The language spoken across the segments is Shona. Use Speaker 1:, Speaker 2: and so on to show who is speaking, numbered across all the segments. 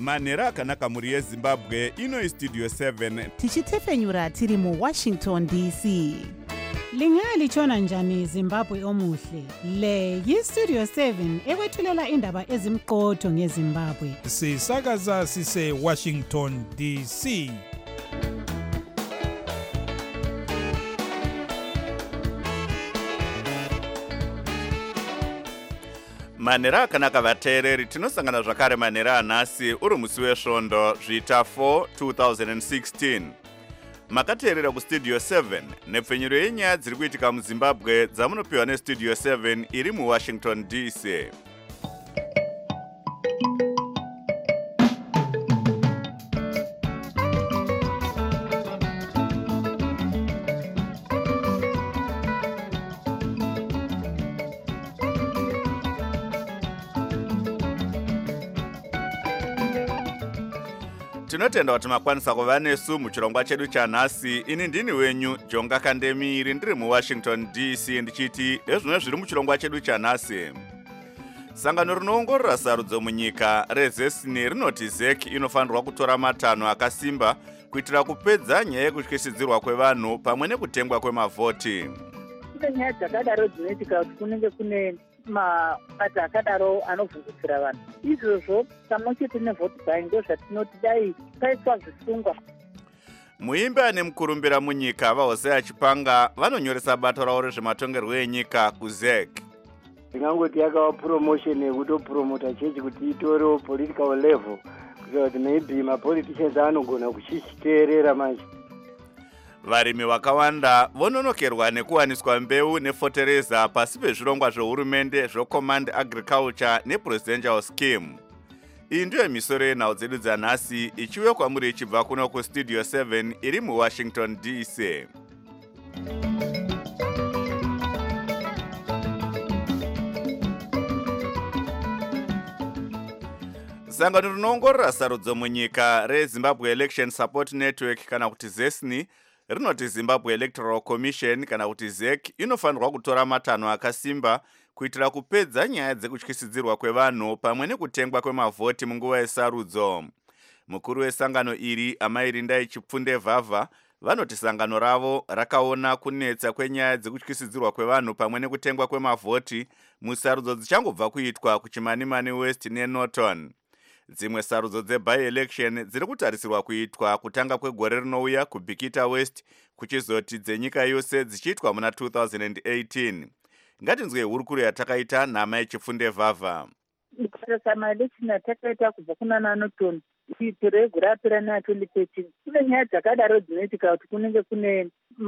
Speaker 1: manhero akanaka mhuri yezimbabwe. Ino Studio 7
Speaker 2: tichitefenyura tiri muWashington DC.
Speaker 3: Lingalitshona njani Zimbabwe omuhle? Le yiStudio 7 ekwethulela indaba ezimqotho ngeZimbabwe.
Speaker 4: Sisakaza sise Washington DC.
Speaker 1: manhero akanaka vateereri, tinosangana zvakare manhero anhasi uri musi wesvondo zvita 4 2016. Makateerera kuStudio 7 nepfenyuro yenyaya dziri kuitika muZimbabwe dzamunopiwa neStudio 7 iri muWashington DC. Tinotenda kuti makwanisa kuva nesu muchirongwa chedu chanhasi. Ini ndini wenyu Jonga Kandemiri, ndiri muWashington DC, ndichiti ezvino zviri muchirongwa chedu chanhasi. Sangano rinoongorora sarudzo munyika reZesni rinoti ZEC inofanirwa kutora matanho akasimba kuitira kupedza nyaya yekutyisidzirwa kwevanhu pamwe nekutengwa kwemavhoti.
Speaker 5: Nyaya dzakadaro dzinoitika kuti kunenge kune mabasa akadaro anovhundutsira vanhu. Izvozvo pamwe chete nevhoti buying ndo zvatinoti dai paiswa zvisungwa.
Speaker 1: Muimbi ane mukurumbira munyika vaHosea Chipanga vanonyoresa bato ravo rezvematongerwo enyika kuZEC.
Speaker 6: Ndingangoti yakawa promotion yekutopromota chechi kuti itorewo political level kuitira kuti maybe mapoliticians anogona kuchiteerera manje.
Speaker 1: Varimi vakawanda vononokerwa nekuwaniswa mbeu nefotereza pasi pezvirongwa zvehurumende zveCommand Agriculture nePresidential Scheme. Iyi ndiyo misoro yenhau dzedu dzanhasi, ichiuya kwamuri ichibva kuno kuStudio 7 iri muWashington DC. Sangano rinoongorora sarudzo munyika reZimbabwe Election Support Network kana kuti ZESNI rinoti Zimbabwe Electoral Commission kana kuti ZEC inofanirwa kutora matanho akasimba kuitira kupedza nyaya dzekutyisidzirwa kwevanhu pamwe nekutengwa kwemavhoti munguva yesarudzo. Mukuru wesangano iri Amairindai Chipfunde Vhavha vanoti sangano ravo rakaona kunetsa kwenyaya dzekutyisidzirwa kwevanhu pamwe nekutengwa kwemavhoti musarudzo dzichangobva kuitwa kuChimanimani West neNorton. Dzimwe sarudzo dzeby-election dziri kutarisirwa kuitwa kutanga kwegore rinouya kuBikita West, kuchizoti dzenyika yose dzichiitwa muna 2018. Ngatinzwe hurukuro yatakaita naMai Chipfunde Vhavha.
Speaker 5: Kutarisa maelection atakaita kubva kuna Norton kuitira egore apera na2013. Kune nyaya dzakadaro dzinoitika kuti kunenge kune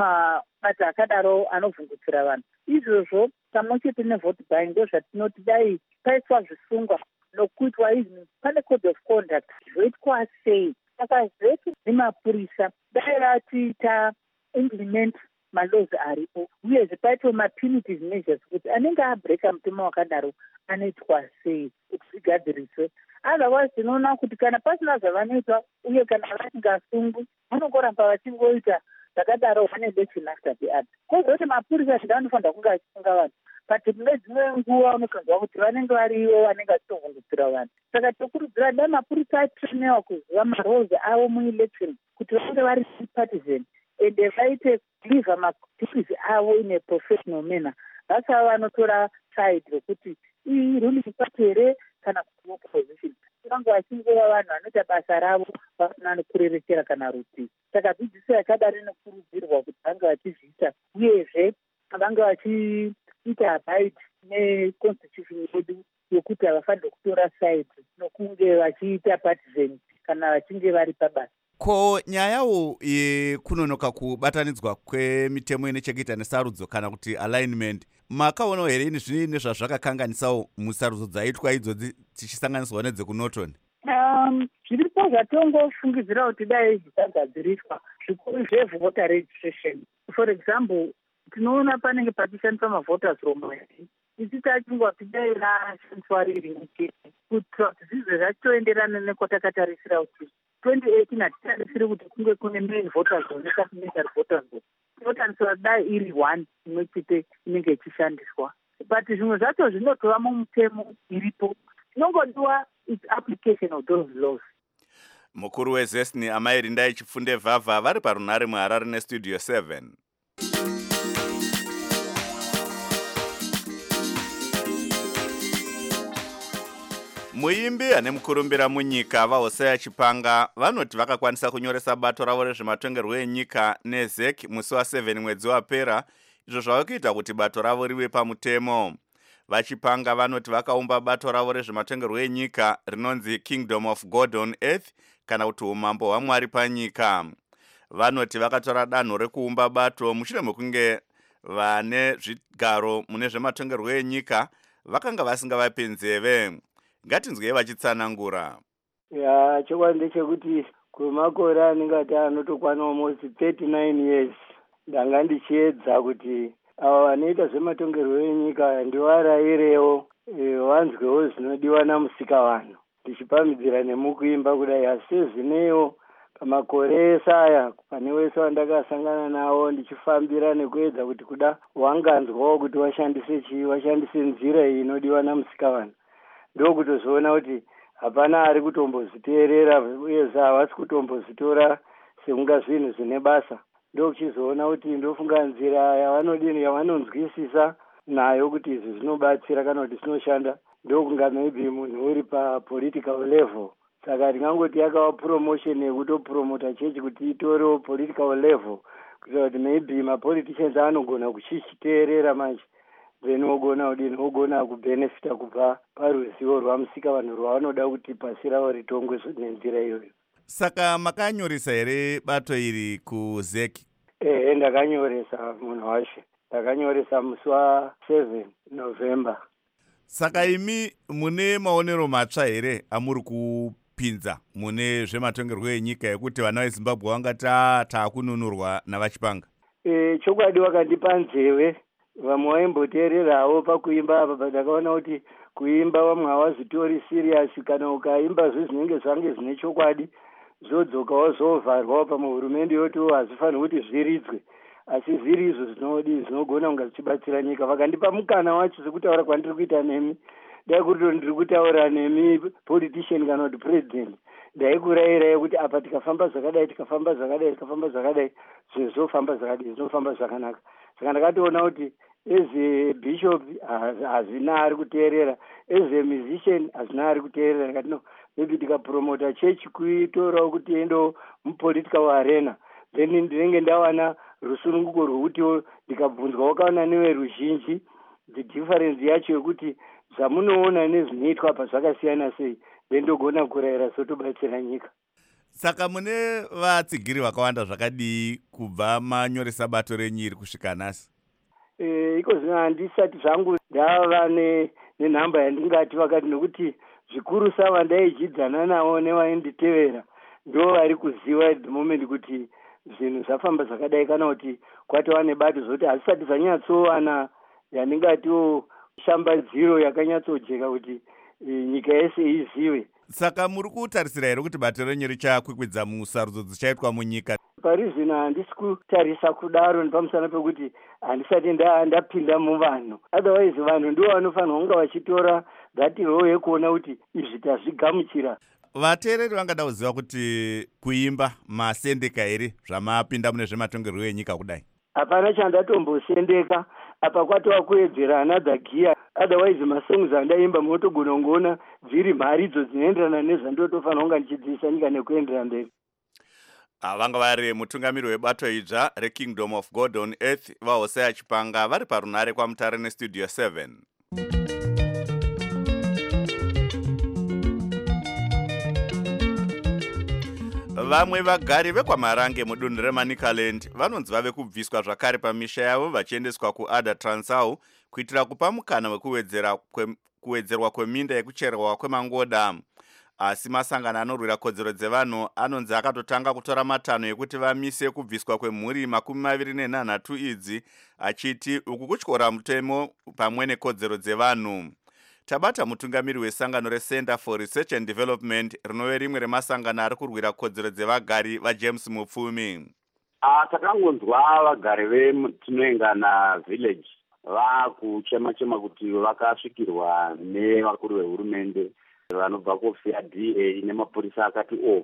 Speaker 5: mabasa akadaro anovhundutsira vanhu. Izvozvo pamwe chete nevhoti buying ndo zvatinoti dai paiswa zvisungwa nokuitwa izvi pane code of conduct zvoitwa sei. Saka ZEC nemapurisa dai vatita implement malaws aripo uyezve paitwa mapenalties measures kuti anenge abreka mutemo wakadaro anoitwa sei kuti zvigadziriswe. Otherwise tinoona kuti kana pasina zvavanoitwa uye kana vasingasungwi vanongoramba vachingoita zvakadaro vane election after the other. Kozoti mapurisa zvinda anofanira kunge achisunga vanhu, but mune dzimwe nguva unokanzwa kuti vanenge varivo vanenge vachitovhundutsira vanhu. Saka tokurudzira dai mapurisa atrainewa kuziva maroles avo muelection kuti vange vari partisan ende vaite deliver maduties avo in a professional manner. Vasava vanotora side rekuti iyi ruling party here kana kuti opposition. Vange vachingova vanhu vanoita basa ravo vasina nekurerekera kana rutivi. Saka dzidziso yakadaro inokurudzirwa kuti vange vachizviita uyezve vange vachiita abide neconstitution yedu yokuti havafaniri kutora side nokunge vachiita partisan kana vachinge vari pabasa.
Speaker 1: Ko nyayawo yekunonoka kubatanidzwa kwemitemo inechekuita nesarudzo kana kuti alignment, makaonawo here ini zvine zvazvakakanganisawo musarudzo dzaitwa idzodzi tichisanganiswa nedzekuNorton?
Speaker 5: Zviripo zvatongofungidzira kuti dai zvagadziriswa zvikuru zvevoter registration. For example, tinoona panenge pachishandiswa mavoters roll isi tachingwa kuti dai rashandiswa riri muchete kuitira kuti zvive zvachitoenderana nekwatakatarisa kuti 2018 hatitarisiri kuti kunge kune main voters roll nesupplementary voters roll. Inotariswa dai iri one imwe chete inenge ichishandiswa. But zvimwe zvacho zvinotova mumutemo iripo. Inongodiwa its application of those laws.
Speaker 1: Mukuru wezesni Amai Rindai Chifunde Vavha vari parunhare muHarare neStudio 7. Muimbi ane mukurumbira munyika vaHosea Chipanga vanoti vakakwanisa kunyoresa bato ravo rezvematongerwo enyika neZEC musi wa7 mwedzi wapera, izvo zvava kuita kuti bato ravo rive pamutemo. VaChipanga vanoti vakaumba bato ravo rezvematongerwo enyika rinonzi Kingdom of God on Earth kana kuti umambo hwaMwari panyika. Vanoti vakatora danho rekuumba bato mushure mekunge vane zvigaro mune zvematongerwo enyika vakanga vasingavapi nzeve. Ngatinzwei vachitsanangura.
Speaker 6: Chokwadi ndechekuti kwemakore anenge anotokwana almost 39 years ndanga ndichiedza kuti ava vanoita zvematongerwo enyika ndivarairewo vanzwewo zvinodiwa namusika vanhu, ndichipamhidzira nemukuimba kudai. Asi zvinewo pamakore ese aya pane wese wandakasangana nawo ndichifambira nekuedza kuti kuda wanganzwawo kuti washandise nzira iyi inodiwa namusika vanhu, ndokutozoona kuti hapana ari kutombozviteerera uyezve havasi kutombozitora sekunga zvinhu zvine basa. Ndokuchizoona kuti ndofunga nzira yavanonzwisisa nayo kuti izvi zvinobatsira kana kuti zvinoshanda ndokunga maybe munhu uri papolitical level. Saka ndingangoti yakava promotion yekutopromota chechi kuti itorewo political level kuitira kuti maybe mapoliticians anogona kuchichiteerera manje, then ogona kubenefita kubva paruzivo rwamusika vanhu rwavanoda kuti pasi ravo ritongwe nenzira iyoyo.
Speaker 1: Saka makanyoresa here bato iri kuZEC?
Speaker 6: Ndakanyoresa munhu washe, ndakanyoresa musi wa7 November.
Speaker 1: Saka imi mune maonero matsva here amuri kupinza mune zvematongerwo enyika ekuti vana veZimbabwe vangati taakununurwa navaChipanga?
Speaker 6: Chokwadi wakandipa nzeve, vamwe vaimboteererawo pakuimba apa, but ndakaona kuti kuimba vamwe havazvitori serious. Kana ukaimba zvinenge zvange zvine chokwadi zvodzokawo zovharwawo pamwe hurumende yotiwo hazvifaniri kuti zviridzwe, asi zviri izvo zvinogona kunga zvichibatsira nyika. Vakandipa mukana wacho sekutaura kwandiri kuita nemi, dai kuti ndiri kutaura nemi politician kana kuti president, ndaikurayirai kuti apa tikafamba zvakadai zvinofamba zvakanaka. Saka ndakatoona kuti as a bishop hazvina ari kuteerera, as a musician hazvina ari kuteerera. Ndakati no, maybe tikapromota chechi kuitorawo kuti endo mupolitical arena, then ndinenge ndawana rusununguko rwokutiwo ndikabvunzwa wakaona neveruzhinji the difference yacho yekuti zvamunoona nezvinoitwa apa zvakasiyana sei, then ndogona kurayira sotobatsira nyika.
Speaker 1: Saka mune vatsigiri vakawanda zvakadii kubva manyoresa bato renyiri kusvika nhasi?
Speaker 6: Iko zvino handisati zvangu ndava nenhamba yandingati vakati, nokuti zvikuru sava ndaijidzana navo nevainditevera ndo vari kuziva at the moment kuti zvinhu zvafamba zvakadai, kana kuti kwatova nebato zvokuti hazvisati zvanyatsowana yandingatiwo shambadziro yakanyatsojeka kuti nyika yese izive.
Speaker 1: Saka muri kutarisira here kuti bato renyu richakwikwidza musarudzo dzichaitwa munyika?
Speaker 6: Parizvino handisi kutarisa kudaro nepamusana pekuti handisati ndapinda muvanhu. Otherwise vanhu ndivo vanofanirwa kunga vachitora that role yekuona kuti izvi tazvigamuchira.
Speaker 1: Vateereri vangada kuziva kuti kuimba masendeka here zvamapinda mune zvematongerwo enyika kudai?
Speaker 6: Hapana chandatombosendeka, apa kwatova kuedzera another gear. Otherwise masongs andaimba munotogona kungoona dziri mhari idzo dzinoenderana nezvandotofanira kunga ndichidzidzisa nyika nekuenderera mberi.
Speaker 1: Vanga vari mutungamiri webato idzva reKingdom of God on Earth vaHosea Chipanga vari parunhare kwaMutare neStudio 7. Vamwe vagari vekwaMarange mudunhu reManicaland vanonzi vave kubviswa zvakare pamisha yavo vachiendeswa kuAdha Transau kuitira kupa mukana wekuwedzerwa kweminda yekucherwa kwemangoda. Asi masangano anorwira kodzero dzevanhu anonzi akatotanga kutora matanho ekuti vamise kubviswa kwemhuri 23 idzi, achiti uku kutyora mutemo pamwe nekodzero dzevanhu. Tabata mutungamiri wesangano reCenter for Research and Development rinove rimwe remasangano ari kurwira kodzero dzevagari vaJames Mupfumi.
Speaker 7: Takangonzwa vagari vetinoengana village vakuchema kuti vakasvikirwa nevakuru vehurumende vanobva kuofisi yaDA nemapurisa akati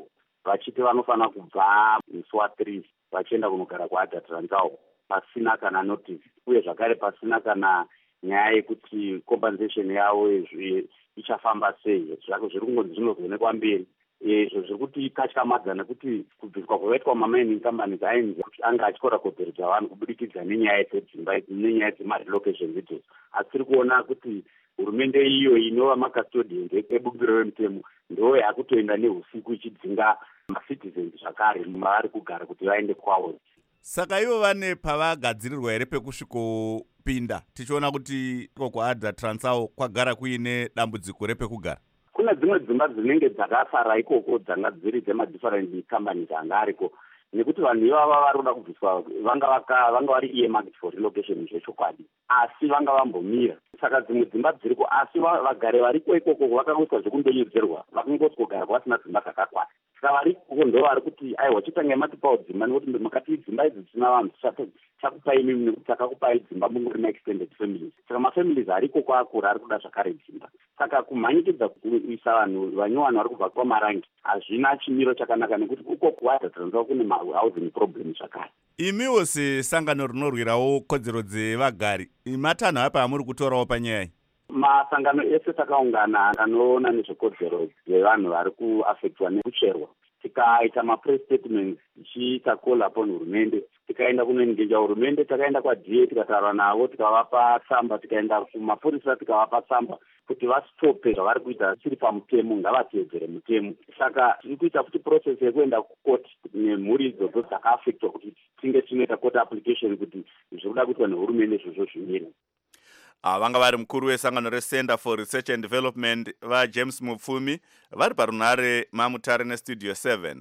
Speaker 7: vachiti vanofanira kubva musi wa3 vachienda kunogara kuAdha Transvaal pasina kana notice, uye zvakare pasina kana nyaya yekuti compensation yavo ichafamba sei. Zvako zviri kungonzi zvinozonekwa mberi. Izvo zviri kuti katyamadza nekuti kubviswa kwakaitwa mamining companies ainzi anga achikora kuberedza vanhu kubudikidza nenyaya dzedzimba nenyaya dzemarelocation videos. Asi tiri kuona kuti hurumende iyo inova macustodians ebukiro remutemo ndo yakutoenda neusiku ichidzinga macitizens zvakare mavari kugara kuti vaende kwavo.
Speaker 1: Saka ivo vane pavagadzirirwa here pekusvikopinda, tichiona kuti kuAdha Transvaal kwagara kuine dambudziko repekugara?
Speaker 7: Kuna dzimwe dzimba dzinenge dzakasara ikoko dzanga dziri dzemadifferent companies anga ariko, nekuti vanhu ivava vari kuda kubviswa vanga vari earmarked for relocation zvechokwadi, asi vanga vambomira. Saka dzimwe dzimba dziriko, asi vagare variko ikoko vakangoswa zvekundonyodzerwa, vakangoswa kugara kwasina dzimba dzakakwana. Saka vari ikoko ndo vari kuti aiwa chitangai matipawo dzimba, nekuti makati dzimba idzi dzisina vanhu chakupai imimi nekuti takakupai dzimba mungori maextended families. Saka mafamilies ari ikoko akura ari kuda zvakare dzimba. Saka kumhanyikidza kuisa vanhu vanyowani vari kubva kwamarangi hazvina chimiro chakanaka, nekuti uko kuAdha Transvaal kune housing problem zvakare.
Speaker 1: Imiwo sesangano rinorwirawo kodzero dzevagari, matanho apa amuri kutorawo panyaya?
Speaker 7: Masangano ese takaungana anoona nezvekodzero dzevanhu vari kuafektwa nekucherwa, tikaita mapress statements tichiita call upon hurumende, tikaenda kunoengeja hurumende, takaenda kwaDA tikataura navo, tikavapa tsamba, tikaenda kumapurisa tikavapa tsamba kuti vastope zvavari kuita chiri pamutemo, ngavatedzere mutemo. Saka tiri kuita futi process yekuenda kukoti nemhuri idzodzo dzakaafektwa kuti tinge tinoita court application kuti zvokuda kuitwa nehurumende izvozvo zvimire.
Speaker 1: Vanga vari mukuru wesangano reCenter for Research and Development vaJames Mupfumi vari parunare maMutare neStudio 7.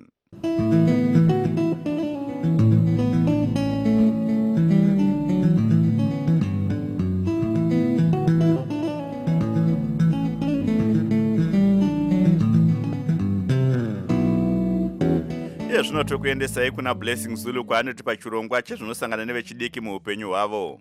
Speaker 1: Zvino tokuendesai kuna Blessing Zulu kwaanoti pachirongwa chezvinosangana nevechidiki muupenyu hwavo.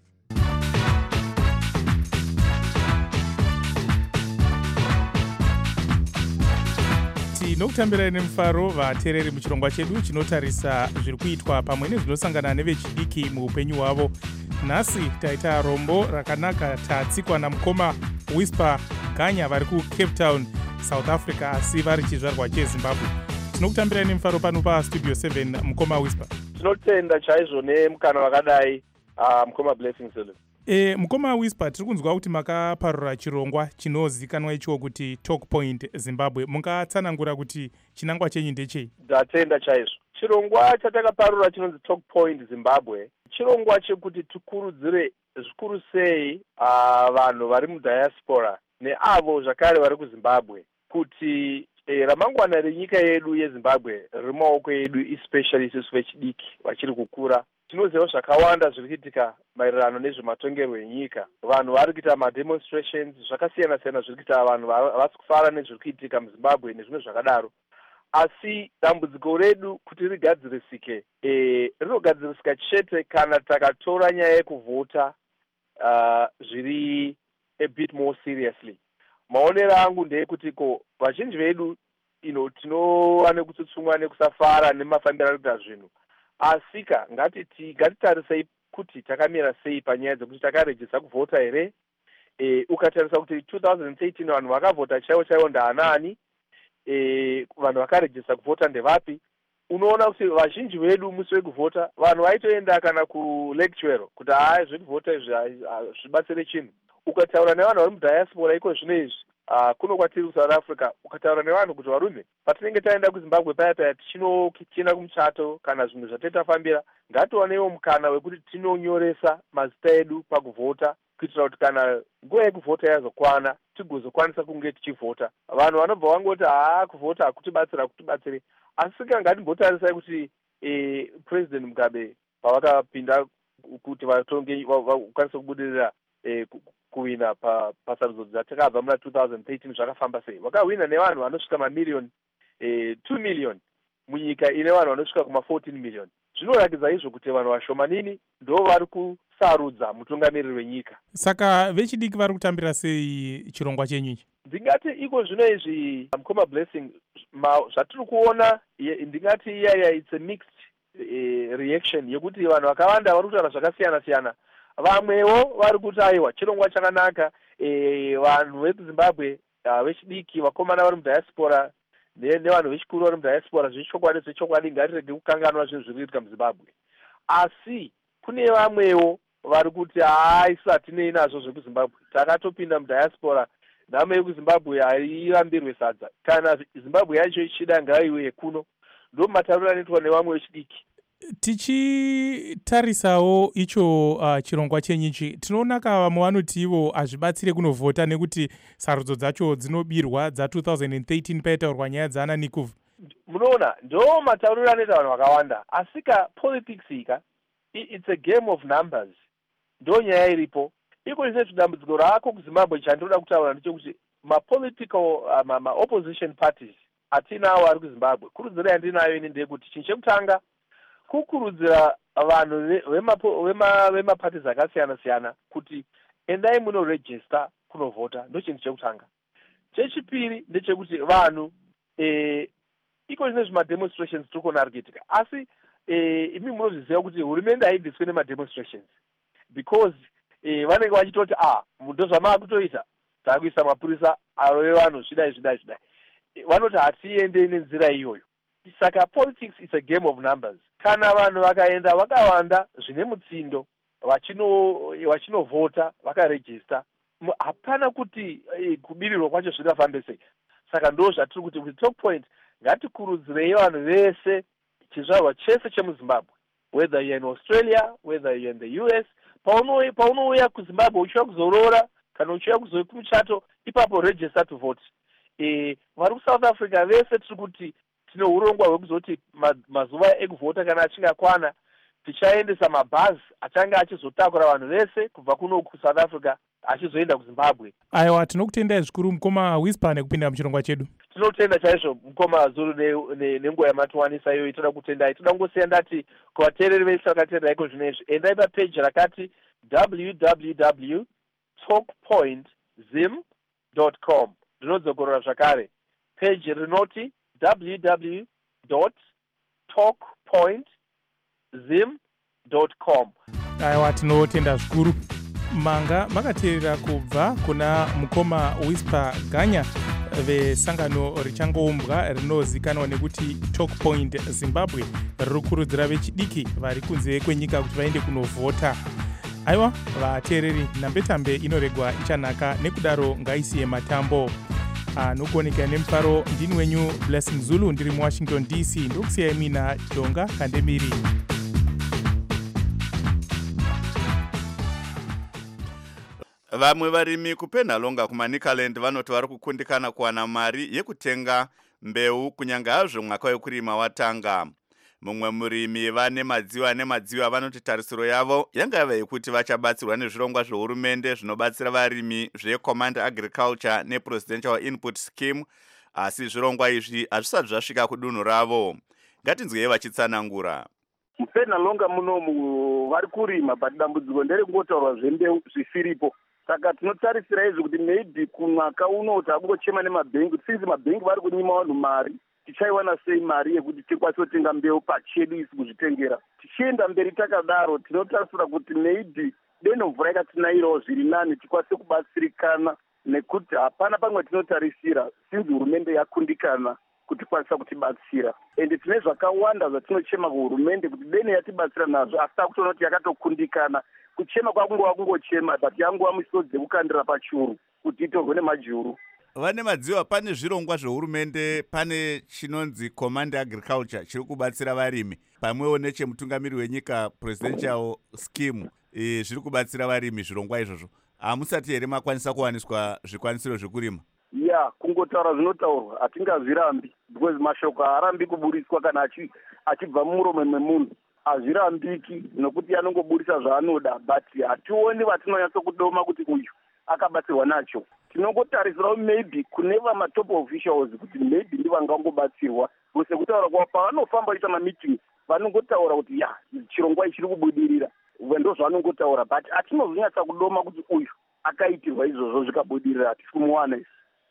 Speaker 4: Tinokutambira nemufaro vateereri muchirongwa chedu chinotarisa zviri kuitwa pamwe nezvinosangana nevechidiki muupenyu hwavo. Nhasi taita rombo rakanaka tatsikwa namukoma Whisper Ganya vari kuCape Town, South Africa, asi vari chizvarwa cheZimbabwe. Tinokutambira nemufaro pano paStudio 7 mukoma Whisper.
Speaker 8: Tinotenda chaizvo nemukana wakadai mukoma Blessing Zulu.
Speaker 4: Mukoma Whisper, tiri kunzwa kuti makaparura chirongwa chinozikanwa icho kuti Talk Point Zimbabwe. Mungatsanangura kuti chinangwa chenyu ndechei?
Speaker 8: Ndatenda chaizvo. Chirongwa chatakaparura chinonzi Talk Point Zimbabwe chirongwa chekuti tikurudzire zvikuru sei vanhu vari mudiaspora neavo zvakare vari kuZimbabwe kuti ramangwana renyika yedu yeZimbabwe riri maoko edu, especially isusu vechidiki vachiri kukura. Tinoziva zvakawanda zviri kuitika maererano nezvematongerwo enyika. Vanhu vari kuita mademonstrations zvakasiyana siyana, zviri kuita vanhu vasi kufara nezviri kuitika muZimbabwe nezvimwe zvakadaro. Asi dambudziko redu kuti rigadzirisike, rinogadzirisika chete kana takatora nyaya yekuvhota zviri a bit more seriously. Maonero angu ndeyekuti vazhinji vedu tinova nekutsutsumwa nekusafara nemafambiro ari kuita zvinhu, asi ngatitarisei kuti takamira sei panyaya dzekuti takarejisa kuvhota here. Ukatarisa kuti 2013 vanhu vakavhota chaivo ndaanani, vanhu vakarejisa kuvhota ndevapi, unoona kuti vazhinji vedu musi wekuvhota vanhu vaitoenda kana kulecturero kuti zvekuvhota izvi zvibatsire chinhu. Ukataura nevanhu vari mudiaspora iko zvino izvi kuno kwatiri kuSouth Africa, ukataura nevanhu kuti varume, patinenge taenda kuZimbabwe paya tichinoenda kumuchato kana zvinhu zvatetafambira, ngatiwanewo mukana wekuti tinonyoresa mazita edu pakuvhota kuitira kuti kana nguva yekuvhota yazokwana tigozokwanisa kunge tichivhota. Vanhu vanobva vangoti kuvhota hakutibatsire, asi ngatimbotarisai kuti President Mugabe pavakapinda kuti vakwanise kubudirira kuwina pasarudzo dzatakabva muna 2013 zvakafamba sei. Vakawina nevanhu vanosvika mamiliyoni 2 million munyika ine vanhu vanosvika kuma14 million. Zvinoratidza izvo kuti vanhu vashomanini ndo vari kusarudza mutungamiriri wenyika.
Speaker 4: Saka vechidiki vari kutambira sei chirongwa chenyu ichi?
Speaker 8: Ndingati iko zvino izvi mukoma Blessing, zvatiri kuona ndingati iyaya it's a mixed reaction yekuti vanhu vakawanda vari kutaura zvakasiyana siyana. Vamwewo vari kuti aiwa chirongwa chakanaka, vanhu vekuzimbabwe vechidiki vakomana vari mudiaspora nevanhu vechikuru vari mudiaspora zvechokwadi ngatirege kukanganwa zvinhu zviri kuitika muzimbabwe. Asi kune vamwewo vari kuti haisi hatinei nazvo zvekuzimbabwe, takatopinda mudiaspora, nhamo yekuzimbabwe hairambirwe sadza, kana zimbabwe yacho ichida ngaiuye kuno. Ndo matauriro anoitwa nevamwe vechidiki.
Speaker 4: Tichitarisawo icho chirongwa chenyichi, tinoona vamwe vanoti ivo hazvibatsire kunovhota nekuti sarudzo dzacho dzinobirwa dza2013 paitaurwa nyaya dzaana Nikuvu.
Speaker 8: Munoona, ndo matauriro anoita vanhu vakawanda, asika politics ika it's a game of numbers. Ndo nyaya iripo. Iko zvine dambudziko rako kuZimbabwe chandinoda kutaura ndechekuti mapolitical opposition parties atinawo ari kuZimbabwe. Kurudziro yandinayo ini ndeyekuti chinhu chekutanga kukurudzira vanhu vemaparties akasiyana siyana kuti endai munoregister kunovhota, ndo chinhu chekutanga. Chechipiri ndechekuti vanhu iko zvine zvimademonstrations tiri kuona ari kuitika, asi imi munozviziva kuti hurumende haibviswe nemademonstrations because vanenge vachitoti ndo zvamaakutoita, takuisa mapurisa arove vanhu zvidai. Vanoti hatiendei nenzira iyoyo. Saka politics is a game of numbers. Kana vanhu vakaenda vakawanda zvine mutsindo vachinovhota vakaregister, hapana kuti kubirirwa kwacho zvingafambe sei. Saka ndo zvatiri kuti top point ngatikurudzirei vanhu vese chizvarwa chese chemuZimbabwe, whether you're in Australia, whether you're in the US, paunouya kuZimbabwe uchiuya kuzorora kana uchiuya kuzouya kumuchato, ipapo register to vote. Vari kuSouth Africa vese tiri kuti tine urongwa hwekuzoti mazuva ekuvhota kana achinge akwana, tichaendesa mabhazi achange achizotakura vanhu vese kubva kuno kuSouth Africa achizoenda kuZimbabwe.
Speaker 4: Aiwa, tinokutendai zvikuru mukoma Whisper nekupinda muchirongwa chedu.
Speaker 8: Tinotenda chaizvo mukoma Zulu nenguva yamatiwanisa iyoyi. Toda kutendai. Toda kungosiya ndati kuvateereri vese vakatenda iko zvinezvi, endai papeji rakati www.talkpointzim.com. Ndinodzokorora zvakare, peji rinoti www.talkpointzim.com.
Speaker 4: Aiwa, tinotenda zvikuru. Manga makateerera kubva kuna mukoma Whisper Ganya vesangano richangoumbwa rinozikanwa nekuti Talkpoint Zimbabwe, riri kukurudzira vechidiki vari kunze kwenyika kuti vaende kunovhota. Aiwa, vateereri, nhambetambe inoregwa ichanaka, nekudaro ngaisiye matambo. Nokuoneka nemufaro, ndini wenyu Blessing Zulu, ndiri muWashington DC. Ndokusiyai mina Jonga Kandemiri.
Speaker 1: Vamwe varimi kupenhalonga kuManicaland vanoti vari kukundikana kuwana mari yekutenga mbeu kunyange hazvo mwaka wekurima watanga. Mumwe murimi vane madziva vanoti tarisiro yavo yanga yava yekuti vachabatsirwa nezvirongwa zvehurumende zvinobatsira varimi zveCommand Agriculture nePresidential Input Scheme, asi zvirongwa izvi hazvisati zvasvika kudunhu ravo. Ngatinzwei vachitsanangura.
Speaker 9: Mupenhalonga munomu vari kurima, but dambudziko nderekungotaurwa zvembeu zvisiripo. Saka tinotarisira izvo kuti maybe kumwaka uno takungochema nemabhengi, since mabhengi vari kunyima vanhu mari, tichaiwana sei mari yekuti tikwanise kutenga mbeu pachedu isi kuzvitengera. Tichienda mberi takadaro, tinotarisira kuti maybe deno mvura ikatinairawo zviri nani tikwanise kubatsirikana, nekuti hapana pamwe tinotarisira since hurumende yakundikana kuti kwanisa kutibatsira. Ende tine zvakawanda zvatinochema kuhurumende kuti deno yatibatsira nazvo, asi takutoona kuti yakatokundikana. Kuchema kwakungova kungochema, but yangova misodzi yekukandira pachuru kuti itorwe nemajuru.
Speaker 1: Vane madziva, pane zvirongwa zvehurumende, pane chinonzi Command Agriculture chiri kubatsira varimi, pamwewo nechemutungamiri wenyika Presidential Scheme zviri kubatsira varimi. Zvirongwa izvozvo hamusati here makwanisa kuwaniswa zvikwanisiro zvekurima?
Speaker 9: Kungotaura zvinotaurwa hatingazvirambi, because mashoko haarambi kuburiswa kana achibva mumuromo memunhu. Hazvirambiki nokuti anongoburisa zvaanoda, but hationi vatinonyatso kudoma kuti uyu akabatsirwa nacho. Tinongotarisirawo maybe kune vamatop officials kuti maybe ndivangangobatsirwa, sekutaura kwavo pavanofamba vaita mameetings vanongotaura kuti chirongwa ichiri kubudirira, ndo zvavanongotaura, but hatinozonyatsa kudoma kuti uyu akaitirwa izvozvo zvikabudirira, hatisi kumuwana isi.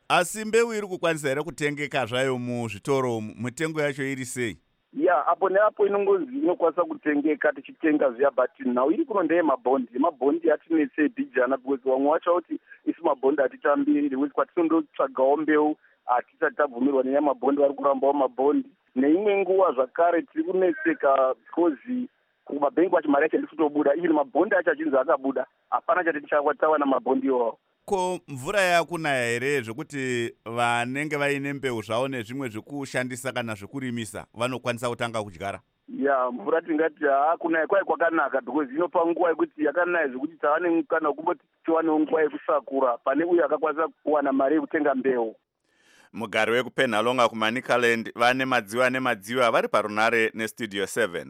Speaker 1: Asi mbeu iri kukwanisa here kutengeka zvayo muzvitoro mitengo yacho iri sei?
Speaker 9: ya apo neapo inongozi inokwanisa kutengeka tichitenga zviya but nhau iri kuno ndeyemabhondi atinetsei bijana because vamwe vacho kuti isi mabhondi hatitambiri because kwatinondotsvagawo mbeu hatisati tabvumirwa nenyamabhondi vari kurambawo mabhondi. Neimwe nguva zvakare tiri kunetseka because kumabhengi wacho mari yacho handisi kutobuda even mabhondi acho achinzi akabuda hapana chati tichatawana mabhondi iwawo.
Speaker 1: Ko mvura yakunaya here zvekuti vanenge vaine mbeu zvavo nezvimwe zvekushandisa kana zvekurimisa vanokwanisa kutanga kudyara?
Speaker 9: ya mvura tingati kunaya kwai kwakanaka because inopa nguva yekuti yakanaya zvekuti tava nemukana wekumboti tiwanewo nguva yekusakura pane uyo akakwanisa kuwana mari yekutenga mbeu.
Speaker 1: Mugari wekupenhalonga kumanicaland vane madziva vari parunare nestudio 7.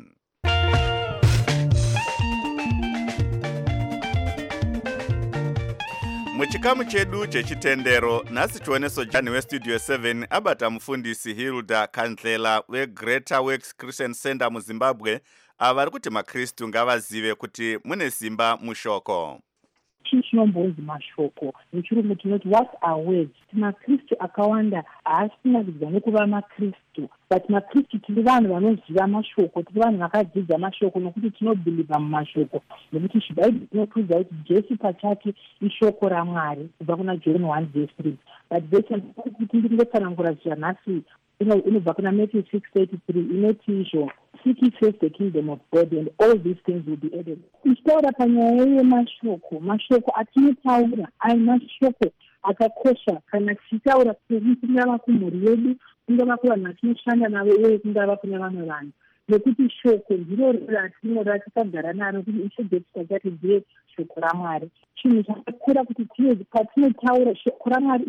Speaker 1: Muchikamu chedu chechitendero nhasi chioneso jani westudio 7 abata mufundisi Hilda Kandlela weGreater Works Christian Center muZimbabwe avari kuti makristu ngavazive kuti mune simba mushoko.
Speaker 10: Chinombonzi mashoko nechirungu tinoti what are words. Makristu akawanda haasina kudzidza nekuva makristu but makristu tiri vanhu vanoziva mashoko, tiri vanhu vakadzidza mashoko nokuti tinobhilivha mumashoko nekuti chibhaibheri chinokudza kuti Jesu pachake ishoko raMwari kubva kuna John 1:3 but vese ndinotsanangura zvanhasi inobva kuna Matthew 6:33 inoti izvo seek ye first the kingdom of God and all these things will be added. Tichitaura panyaya yemashoko, mashoko atinotaura ai mashoko akakosha kana tichitaura kungava kumhuri yedu, kungava kuvanhu vatinoshanda navo uye kungava kune vamwe vanhu, nekuti shoko ndiro ratikagara naro kuti ichogetsika chatizive shoko raMwari. Chinhu chakakura kuti patinotaura shoko raMwari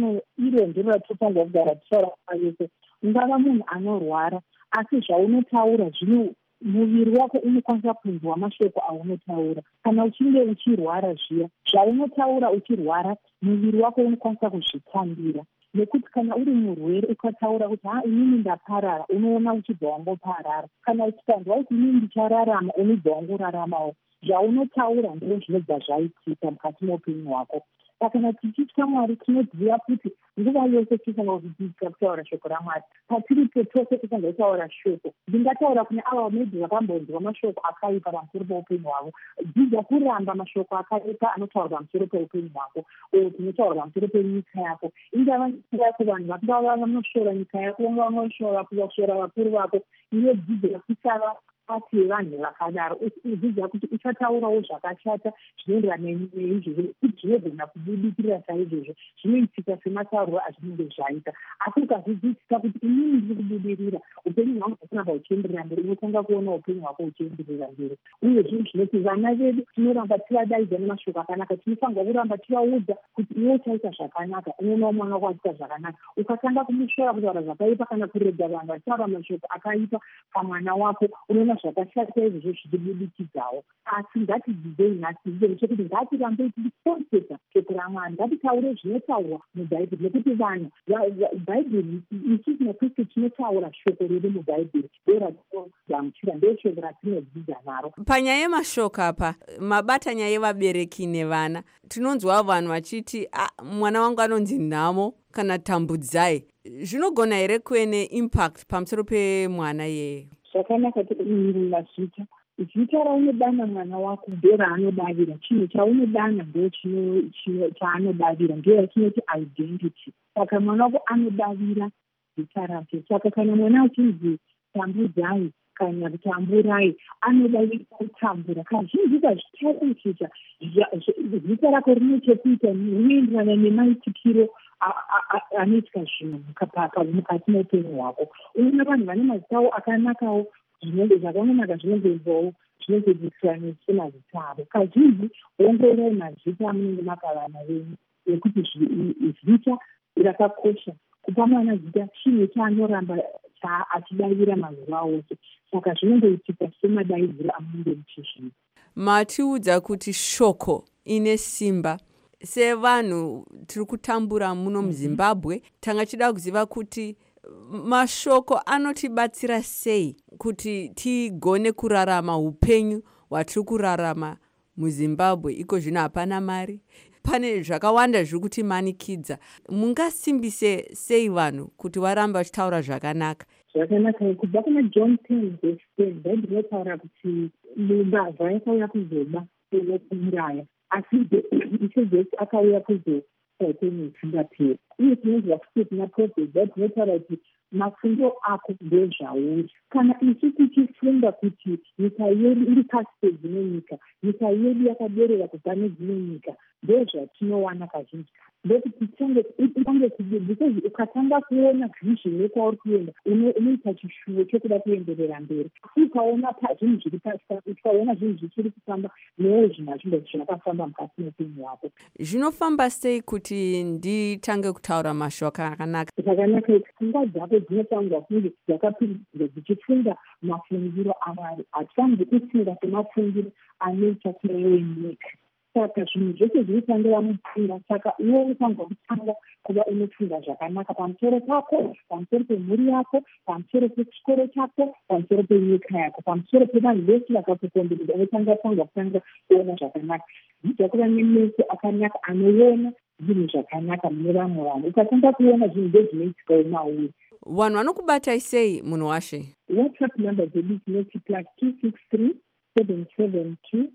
Speaker 10: iro ndiro ratinofanirwa kugara tichitaura payese. Ungava munhu anorwara asi zvaunotaura zvino muviri wako unokwanisa kunzwa mashoko aunotaura. Kana uchinge uchirwara zviya zvaunotaura uchirwara muviri wako unokwanisa kuzvitambira, nekuti kana uri murwere ukataura kuti inini ndaparara unoona uchibva wangoparara. Kana uchikanzwa kuti inini ndichararama unobva wangoraramawo. Zvaunotaura ndizvo zvinobva zvaitika mukati meupenyu hwako. Kana tichitya Mwari tinoziva kuti nguva yose tifanira kudzidzisa kutaura shoko raMwari. Patiripo tose tifanira kutaura shoko. Ndingataura kune ava maybe vakambonzwa mashoko akaipa pamusoro peupenyu hwavo. Dzidza kuramba mashoko akaipa anotaura pamusoro peupenyu hwako uye tinotaura pamusoro penyika yako. Ingava nyika yako vanhu vakanga vanoshora nyika yako, vanga vanoshora vakuru vako, iwe dzidza kusava pati yevanhu vakadaro. Uchidzidza kuti uchataurawo zvakashata zvinoenderana neizvozvo kuti zvinogona kubudikira saizvozvo zvinoitika sematauriro azvinenge zvaita. Asi ukazvidzidzisa kuti inini ndiri kubudirira upenyu hwangu hukuramba huchienderera mberi, unotanga kuona upenyu hwako huchienderera mberi. Uye zvinhu zvinoti vana vedu tinoramba tivadaidza nemashoko akanaka. Tinofanirwa kuramba tivaudza kuti iwe uchaita zvakanaka, unoona mwana wako achiita zvakanaka. Ukatanga kumushora kutaura zvakaipa kana kurega vanhu vachitaura mashoko akaipa pamwana wako, unoona zvakashata izvozvo zvichibudikidzawo. Asi ngatidzidzei nhasi chekuti ngatirambei tichipondeka shoko raMwari, ngatitaure zvinotaurwa mubhaibheri, nekuti vanhu bhaibheri isusu nakristu tinotaura shoko redu mubhaibheri ndoratinogamuchira, ndo shoko ratinodzidza naro.
Speaker 11: Panyaya yemashoko apa mabata nyaya yevabereki nevana, tinonzwa vanhu vachiti mwana wangu anonzi nhamo kana tambudzai. Zvinogona here kuve neimpact pamusoro pemwana yeye?
Speaker 10: Zvakanaka kuti mazita zita raunodana mwana wako nderaanodavira, chinhu chaunodana ndo chaanodavira, ndiyo yatinoti identity. Saka mwana wako anodavira zita rake. Saka kana mwana achinzi tambudzai kana kutamburai anodavira kutambura. Kazhinji kazvitaichicha zita rako rine chekuita unoenderana nemaitikiro anoitika zvinhu mukati meupenyu hwako. Unoona vanhu vane mazitawo akanakawo zvakanaka zvinongoizwawo zvinongodzikirana semazita avo. Kazhinji ongoroi mazita amunenge mapa vana venyu, nekuti zita rakakosha. Kupa mwana zita chinhu chaanoramba achidavira mazuva ose. Saka zvinongoitika semadaidziro amunenge muchizviita.
Speaker 11: Matiudza kuti shoko ine simba. Sevanhu tiri kutambura muno muZimbabwe, tanga chida kuziva kuti mashoko anotibatsira sei kuti tigone kurarama upenyu hwatiri kurarama muZimbabwe. Iko zvino hapana mari, pane zvakawanda zviri kutimanikidza. Mungasimbise sei vanhu kuti varambe vachitaura zvakanaka?
Speaker 10: Zvakanaka kubva kuna John 10:10 Bhaibheri rinotaura kuti mbavha yakauya kuzoba kumuraya, asi Ishe Jesu akauya kuzopa upenyu husingaperi. Uye tinonzwa futi kuna Prophet rinotaura kuti mafungo ako ndezvauri. Kana isu tichifunda kuti nyika yedu iri pasi pedzimwe nyika, nyika yedu yakaberera kubva nedzimwe nyika, ndozvatinowana kazhinji. Ndokuti titange because ukatanga kuona vision yekwauri kuenda unoita chishuwo chekuda kuenderera mberi. Ukaona zvinhu zviri pasi, ukaona zvinhu zvichiri kufamba, newo zvinhu zvakafamba mukati meupenyu hwako.
Speaker 11: Zvinofamba sei kuti nditange kutaura mashoko akanaka?
Speaker 10: Zvakanaka, pfungwa dzako dzinotangwa kunge dzakapiridzwa dzichifunda mafungiro aMwari. Hatifaniri kufunga semafungiro anoita kunewe nyika. Saka zvinhu zvese zvinotangira mupfungwa. Saka iwe unofanirwa kutanga kuva unofunga zvakanaka pamusoro pako, pamusoro pemhuri yako, pamusoro pechikoro chako, pamusoro penyika yako, pamusoro pevanhu vese vakakukomberedza. Unotanga kutanga kuona zvakanaka. Zvinoita kuva nemeso akanaka anoona zvinhu zvakanaka mune vamwe vanhu. Ukatanga kuona zvinhu ndezvinoitika umauri.
Speaker 11: Vanhu vanokubatai sei munhu washe?
Speaker 10: WhatsApp number dzedu dzinoti +263 772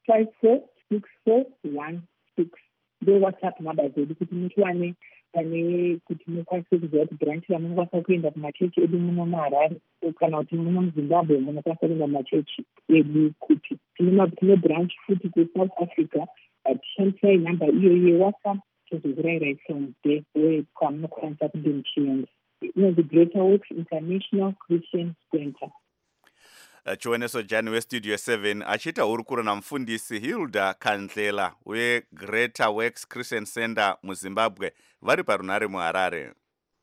Speaker 10: 546416. Ndo WhatsApp number dzedu kuti mutiwane pane kuti mukwanise kuziva kuti branch ramunokwanisa kuenda kumachechi edu muno muHarare, kana kuti muno muZimbabwe munokwanisa kuenda kumachechi edu. Kuti tine branch futi kuSouth Africa, tishandisai namba iyo yeWhatsApp tozokurayirai from there where kwamunokwanisa kundomuchienda. The Greater Works International Christian Center.
Speaker 1: Chiweneso Jani weStudio 7 achita hurukuro namufundisi Hilda Kandlela weGreater Works Christian Center muZimbabwe vari parunhare muHarare.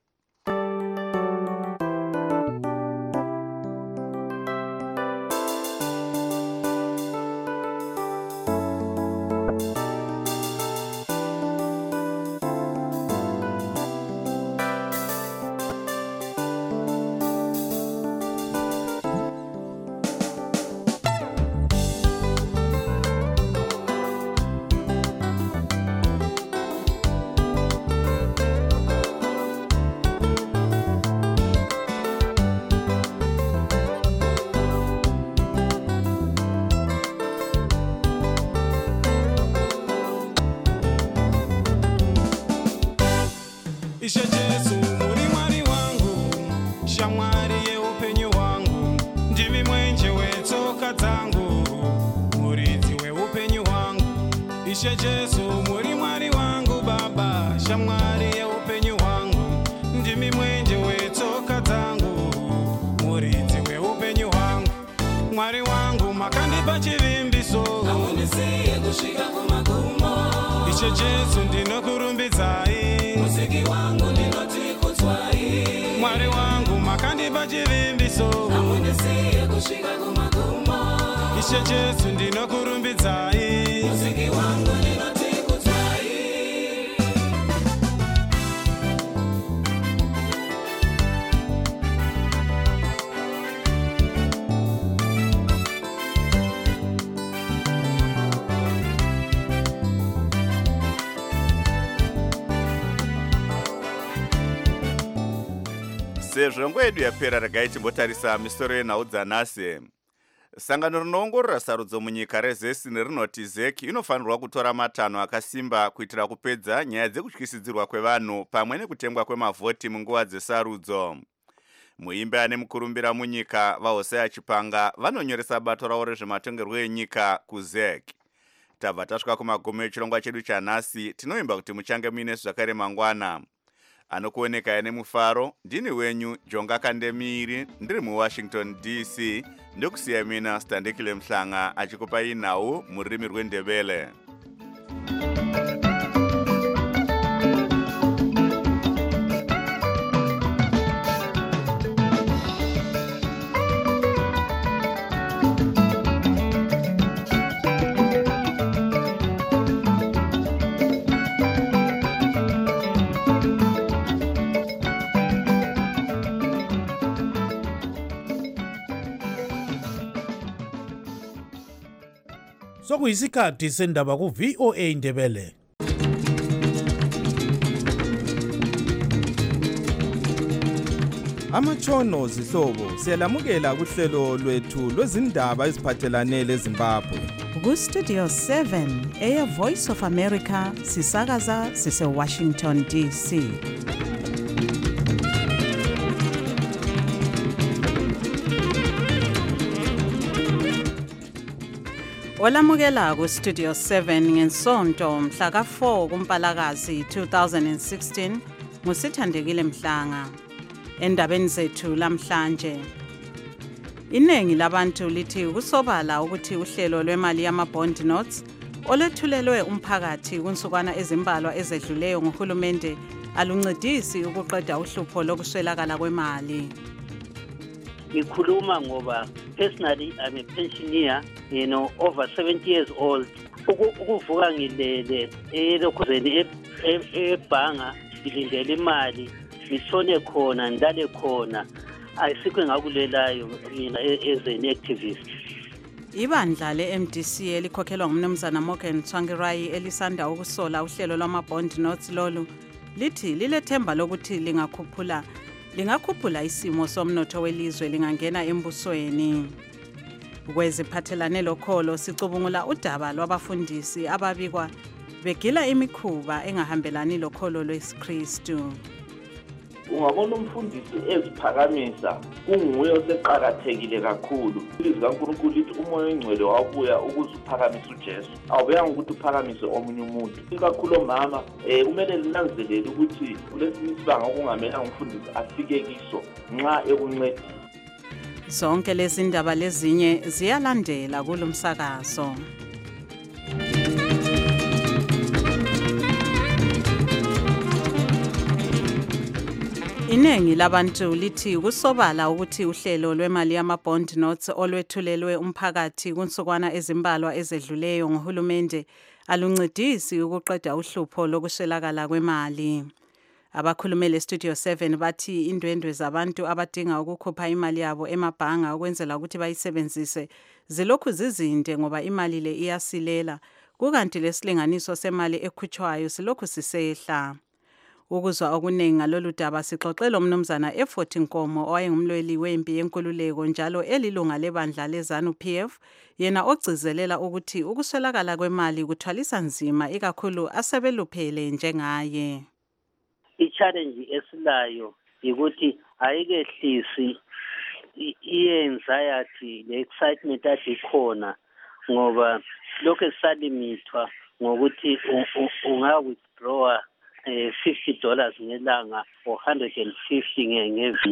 Speaker 12: Ishe Jesu muri Mwari wangu, shamwari yeupenyu wangu, ndimi mwenje wetsoka dzangu, muridzi weupenyu wangu. Ishe Jesu muri Mwari wangu Baba, shamwari yeupenyu wangu, ndimi mwenje wetsoka dzangu, muridzi weupenyu wangu. Mwari wangu makandipa chivimbiso, amunisiye kusvika kumagumo. Ishe Jesu ndinokurumbidzai, musiki wangu ndinoti kutswai. Mwari wangu makandipa chivimbiso, amunisiye kusvika kumagumo. Ishe Jesu ndinokurumbidzai, musiki wangu ndinoti kutswai.
Speaker 1: Sezvo nguva yedu yapera, regai timbotarisa misoro yenhau dzanhasi. Sangano rinoongorora sarudzo munyika reZesini rinoti ZEC inofanirwa kutora matanho akasimba kuitira kupedza nyaya dzekutyisidzirwa kwevanhu pamwe nekutengwa kwemavhoti munguva dzesarudzo. Muimbi ane mukurumbira munyika vaHosea Chipanga vanonyoresa bato ravo rezvematongerwo enyika kuZEC. Tabva tasvika kumagumo echirongwa chedu chanhasi. Tinoimba kuti muchange muine zvakare mangwana. Anokuoneka nemufaro ndini wenyu Jonga Kandemiri, ndiri muWashington DC, ndokusiya mina Standekile Mhlanga achikupai nhau mururimi rweNdebele.
Speaker 13: Sokuyisikhathi sendaba ku VOA Ndebele. Amatshono zihlobo siyalamukela kuhlelo lwethu lwezindaba eziphathelane leZimbabwe.
Speaker 2: Ku-Studio 7 Voice of America sisakaza sise-Washington DC. Olamukela ku-Studio 7 ngensonto mhla ka-4 kuMpalakazi 2016 nguSithandekile Mhlanga. Endabeni zethu lamhlanje, iningi labantu lithi kusobala ukuthi uhlelo lwemali yama-bond notes olethulelwe umphakathi kunsukwana ezimbalwa ezedluleyo nguhulumende aluncedisi ukuqeda uhlupho lokuswelakala kwemali.
Speaker 14: Ngikhuluma ngoba personally I'm a pensioner, over 70 years old. Ukuvuka ngilele elokhuzeni ebhanga ngilindele imali ngishone khona ndale khona ayisikho ngakulelayo mina as an activist.
Speaker 2: Ibandla le-MDC elikhokhelwa ngumnumzana Morgan Tsvangirai elisanda ukusola uhlelo lwama-bond notes lolu lithi lilethemba lokuthi lingakhuphula isimo somnotho welizwe lingangena embusweni. Kweziphathelane lokholo sicubungula udaba lwabafundisi ababikwa begila imikhuba engahambelani lokholo lwesikristu.
Speaker 15: Ungabona umfundisi eziphakamisa kunguye oseqhakathekile kakhulu. Ilizwi kaNkulunkulu lithi umoya oyingcwele wabuya ukuze uphakamise uJesu. Awubuyanga ukuthi uphakamise omunye umuntu. Ikakhulu omama kumele linanzelele ukuthi kulesinye isibanga okungamelanga umfundisi afike kiso nxa ekuncedisa.
Speaker 2: Zonke lezi ndaba lezinye ziyalandela kulomsakazo. Iningi labantu lithi kusobala ukuthi uhlelo lwemali yama-bond notes olwethulelwe umphakathi kunsukwana ezimbalwa ezedluleyo nguhulumende aluncedisi ukuqeda uhlupho lokuswelakala kwemali. Abakhulumele eStudio 7 bathi indwendwe zabantu abadinga ukukhupha imali yabo emabhanga ukwenzela ukuthi bayisebenzise zilokhu zizinde ngoba imali le iyasilela, kukanti lesilinganiso semali ekhutshwayo silokhu sisehla. Ukuzwa okuningi ngalolu daba sixoxela umnumzana Effort Nkomo owayengumlweli wempi yenkululeko njalo elilunga lebandla leZANU-PF, yena ogcizelela ukuthi ukuswelakala kwemali kuthwalisa nzima ikakhulu asebeluphele njengaye.
Speaker 14: I-challenge esilayo ukuthi ayikehlisi i-anxiety le-excitement ade ikhona ngoba lokho esisalimithwa ngokuthi unga-withdrawa $50 ngelanga or $150 ngeviki.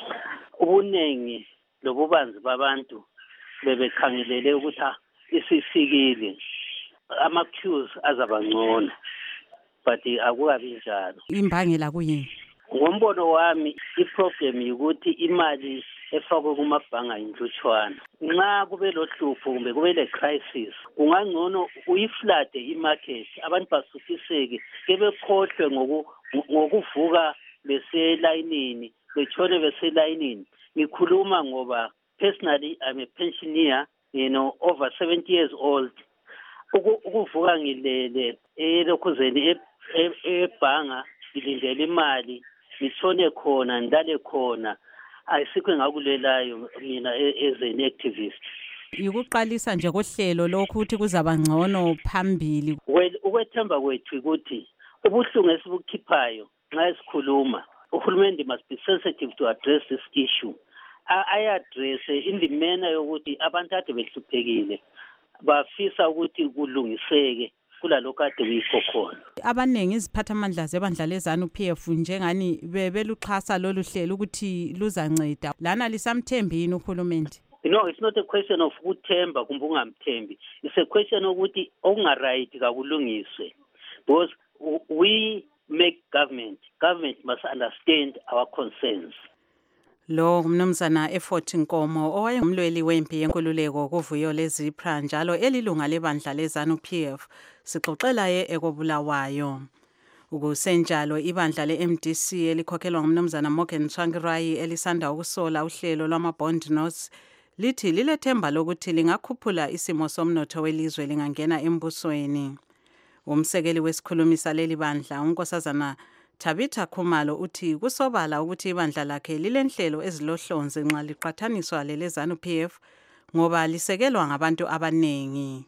Speaker 14: Ubunengi lobubanzi babantu bebekhangelele ukuthi isifikile ama-queues azabangcono, but akukabi njalo.
Speaker 2: Imbangela kuyini?
Speaker 14: Ngombono wami iproblem ukuthi imali efakwe kumabhanga inhlutshwana. Nxa kube lohlupho kumbe kube le-crisis, kungangcono uyiflade imarket, abantu basuthiseke, kebekhohlwe ngokuvuka beselayinini, betshone beselayinini. Ngikhuluma ngoba personally I'm a pensioner, over 70 years old. Ukuvuka ngilele elokhuzeni ebhanga ngilindele imali ngishone khona ndale khona ayisikho ngakulelayo mina as an activist.
Speaker 2: Ukuqalisa nje kohlelo lokhu ukuthi kuzaba ngcono phambili.
Speaker 14: Ukwethemba kwethu ukuthi ubuhlungu esibukhiphayo nxa esikhuluma uhulumende must be sensitive to address this issue. Address in the manner yokuthi abantu ade behluphekile bafisa ukuthi kulungiseke kulalokho ade kuyikho khona.
Speaker 2: Abaningi iziphathamandla zebandla leZANU-PF njengani bebeluxhasa lolu hlelo ukuthi luzanceda. Lana lisamthembi yini uhulumende?
Speaker 14: No, it's not a question of ukuthemba kumbe ungamthembi. It's a question ukuthi okungaright kakulungiswe. Because we make government must understand our concerns.
Speaker 2: Lo umnumzana Effort Nkomo owayengumlweli wempi yenkululeko kuvuyo leZipra njalo elilunga lebandla leZANU-PF sixoxela ekobulawayo. Ukusenjalo ibandla le-MDC elikhokhelwa ngumnumzana Morgan Tsvangirai elisanda ukusola uhlelo lwama-bond notes lithi lilethemba lokuthi lingakhuphula isimo somnotho welizwe lingangena embusweni. Umsekeli wesikhulumisa leli bandla unkosazana Tabitha Khumalo uthi kusobala ukuthi ibandla lakhe lilenhlelo ezilohlonze nxa liqhathaniswa leleZANU-PF ngoba lisekelwa ngabantu abanengi.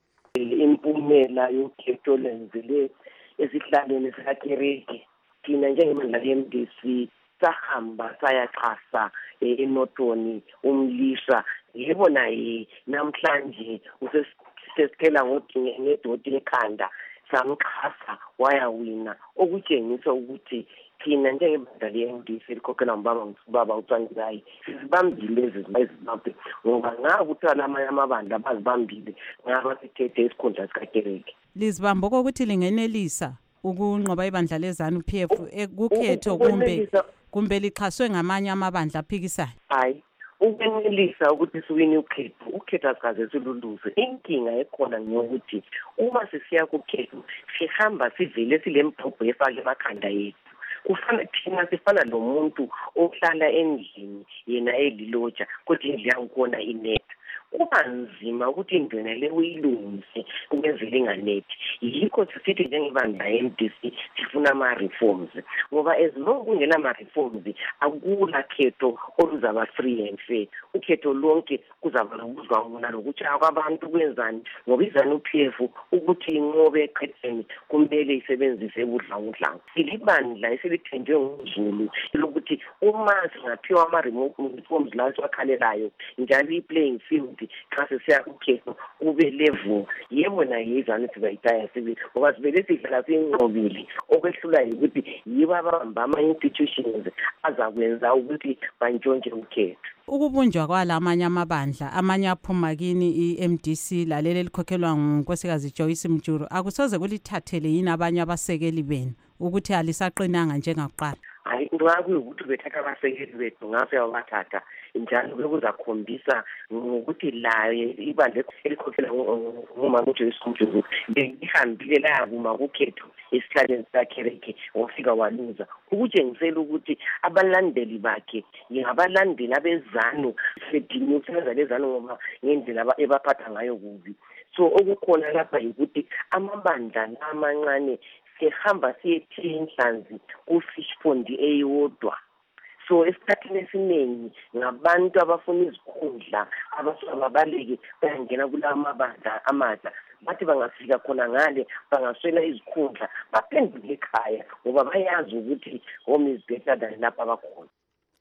Speaker 16: Impumela yokhetho lenzile esihlalweni sikaKereke thina njengemandla leMDC sahamba sayaxhasa eNotoni umlisha yebo naye namhlanje usesikhela ngedoti ekhanda samxhasa wayawina okutshengisa ukuthi thina njengebandla leMDC likhokhela ngubaba uCanzibayi sibambile ezimbabwe ngoba ngakuthala amanye amabandla abazibambile ngaba sithethe isikhundla sikaKereke.
Speaker 2: Lizibamba ukuthi lingenelisa ukunqoba ibandla leZANU-PF kukhetho kumbe lixhaswe ngamanye amabandla aphikisayo.
Speaker 16: Hayi ukwenelisa ukuthi siwine ukhetho asikaze siluluze. Inkinga ekhona ngokuthi uma sisiya kukhetho sihamba sivele silemphobo efake emakhanda yethu. Kufana thina sifana nomuntu ohlala endlini yena eliloja kodwa indlu yankona inet. Kuba nzima ukuthi indlela le uyilungise ukwenzele inganethi. Yikho sisithi njengebandla leMDC sifuna ama-reforms ngoba as long kungena ama-reforms akula khetho oluzaba free and fair. Ukhetho lonke kuzaba nokuzwana nokutshaya kwabantu kwenzani ngoba iZANU-PF ukuthi inqobe eqhetheni kumele isebenzise ubudlangudlangu. Silibandla eselithenjwe ngumZulu lokuthi uma singaphiwa ama-reforms la siwakhalelayo njalo i-playing field xa sesiya kukhetho kube level yebo naye iZANU bayitaya sibe ngoba sivele sidlala siyinqobile okwehlula ukuthi yibo abahamba ama-institutions azakwenza ukuthi bantshontshe ukhetho.
Speaker 2: Ukubunjwa kwalamanye amabandla amanye aphuma kini iMDC laleli likhokhelwa ngunkosikazi Joyce Mjuru akusoze kulithathele yini abanye abasekeli benu ukuthi alisaqinanga njengakuqala?
Speaker 16: Hayi ngakuyukuthi bethatha abasekeli bethu ngase wabathatha njalo bekuzakhombisa ngokuthi la ibandla elikhokhela ngumama uJoyce Mjuru lihambile layavuma kukhetho esikhaleni sikaKereke wafika waluza ukutshengisela ukuthi abalandeli bakhe ngabalandeli abeZANU sedinye ukusebenza leZANU ngoba ngendlela ebaphatha ngayo kubi. So okukhona lapha yikuthi amabandla amancane sihamba siyethiya inhlanzi ku-fish pond eyodwa. So esikhathini esiningi ngabantu abafuna izikhundla ababaleki bayangena kula mabandla amatsha bathi bangafika khona ngale bangaswela izikhundla baphenduke ekhaya ngoba bayazi ukuthi home is better than lapha bakhona.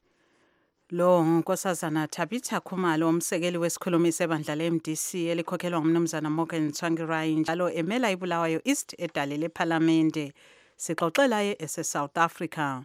Speaker 2: Lo nkosazana Tabitha Khumalo umsekeli wesikhulumi sebandla leMDC elikhokhelwa ngumnumzana Morgan Tsvangirai njalo emela iBulawayo East edale leParlamente. Sixoxela eSouth Africa.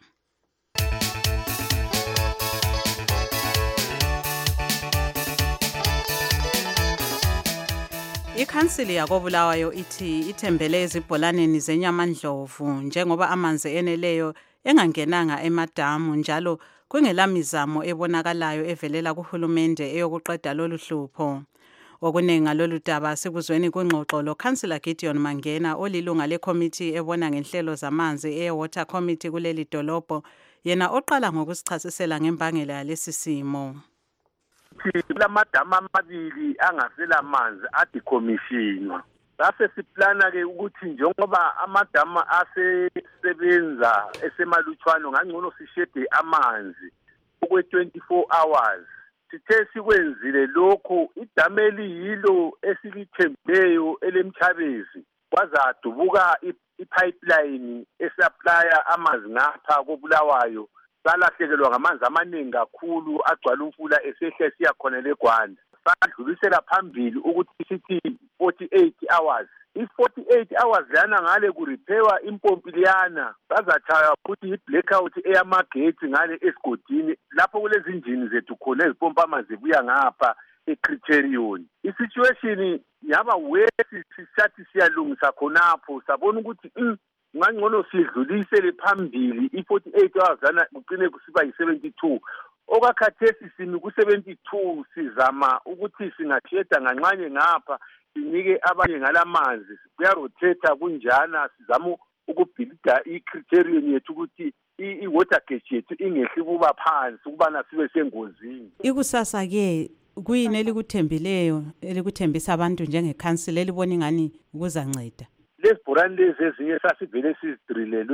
Speaker 2: Ikhansili yakoBulawayo ithi ithembele ezibholaneni zenyamandlovu njengoba amanzi eneleyo engangenanga emadamu njalo kungelamizamo ebonakalayo evelela kuhulumende eyokuqeda lolu hlupho. Okuningi ngalolu daba sikuzweni kungxoxo lo Councillor Gideon Mangena olilunga lekomiti ebona ngenhlelo zamanzi eWater Committee kuleli dolobho yena oqala ngokusichasisela ngembangela yalesi simo.
Speaker 9: Lamadama amabili angasela manzi adecommissionwa. Base siplana ke ukuthi njengoba amadama asesebenza esemalutshwana ngangcono sishede amanzi okwe 24 hours. Sithe sikwenzile lokho idama eliyilo esilithembeyo elemchabezi kwazadubuka ipipeline esuplya amanzi ngapha koBulawayo salahlekelwa ngamanzi amaningi kakhulu agcwala umfula esehle siya khona leGwanda. Sadlulisela phambili ukuthi sithi 48 hours. I-48 hours lana ngale kurepairwa impompi liyana sazathaya futhi i-blackout eyamagethi ngale esigodini lapho kulezi injini zethu khona ezipompa amanzi buya ngapha eCriterion. I-situation yaba worse sisathi siyalungisa khonapho sabona ukuthi ngangcono sidlulisele phambili i-48 hours lana kuqine kusiba yi-72. Okakhathesi simi ku-72 sizama ukuthi singasheda nganxanye ngapha sinike abanye ngalamanzi kuyarotate kunjana sizama ukubhilida iCriterion yethu ukuthi i-water gauge yethu ingehli kuba phansi ukubana sibe sengozini.
Speaker 2: Ikusasa ke kuyini elikuthembileyo elikuthembisa abantu njengekhansila elibona ingani kuzanceda?
Speaker 9: Lezi bhorane lezi ezinye sasivele sizidrilelwe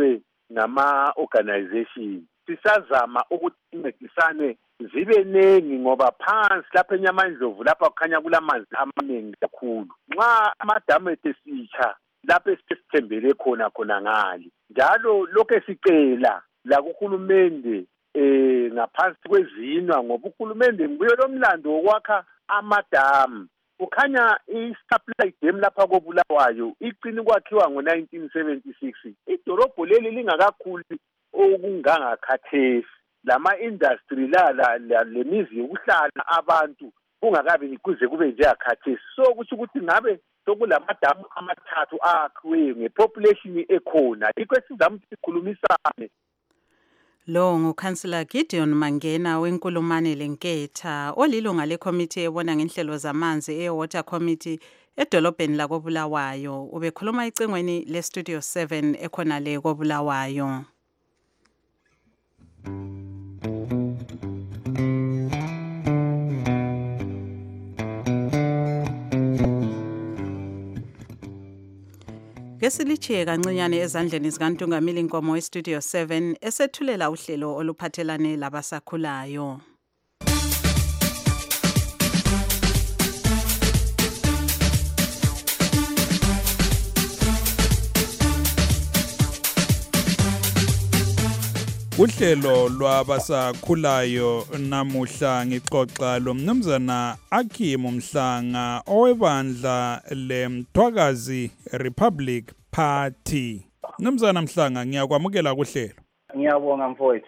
Speaker 17: nama-organization sisazama ukuthi incedisane zibe nengi ngoba phansi lapha eNyamandlovu lapha kukhanya kulamanzi amaningi kakhulu. Nxa amadamu esitsha lapho esithembele khona ngali njalo lokho esicela la kuhulumende ngaphansi kwezinwa ngoba uhulumende nguye lomlando wokwakha amadamu. Kukhanya i-supply dam lapha koBulawayo iqini kwakhiwa ngo-1976. Idolobho leli lingakakhulu okungangakhathesi. Lama-industry lemizi yokuhlala abantu kungakabi kuze kube njengakhathesi. So kusho ukuthi ngabe sokulamadamu amathathu akhiwe ngepopulation ekhona. Yikho sizama ukuthi sikhulumisane.
Speaker 2: Lo nguKhansela Gideon Mangena wenkulumane lenketha olilunga lekomiti ebona ngenhlelo zamanzi eWater Committee edolobheni lakoBulawayo. Ubekhuluma icengweni leStudio 7 ekhona le koBulawayo. Ngesilichiye kancinyane ezandleni zikaNtungamili Nkomo weStudio 7 esethulela uhlelo oluphathelane labasakhulayo.
Speaker 18: Uhlelo lwabasakhulayo namuhla ngixoxa lomnumzana Akim Mhlanga owebandla leMthwakazi Republic Party. Mnumzana Mhlanga ngiyakwamukela kuhlelo.
Speaker 19: Ngiyabonga mfowethu.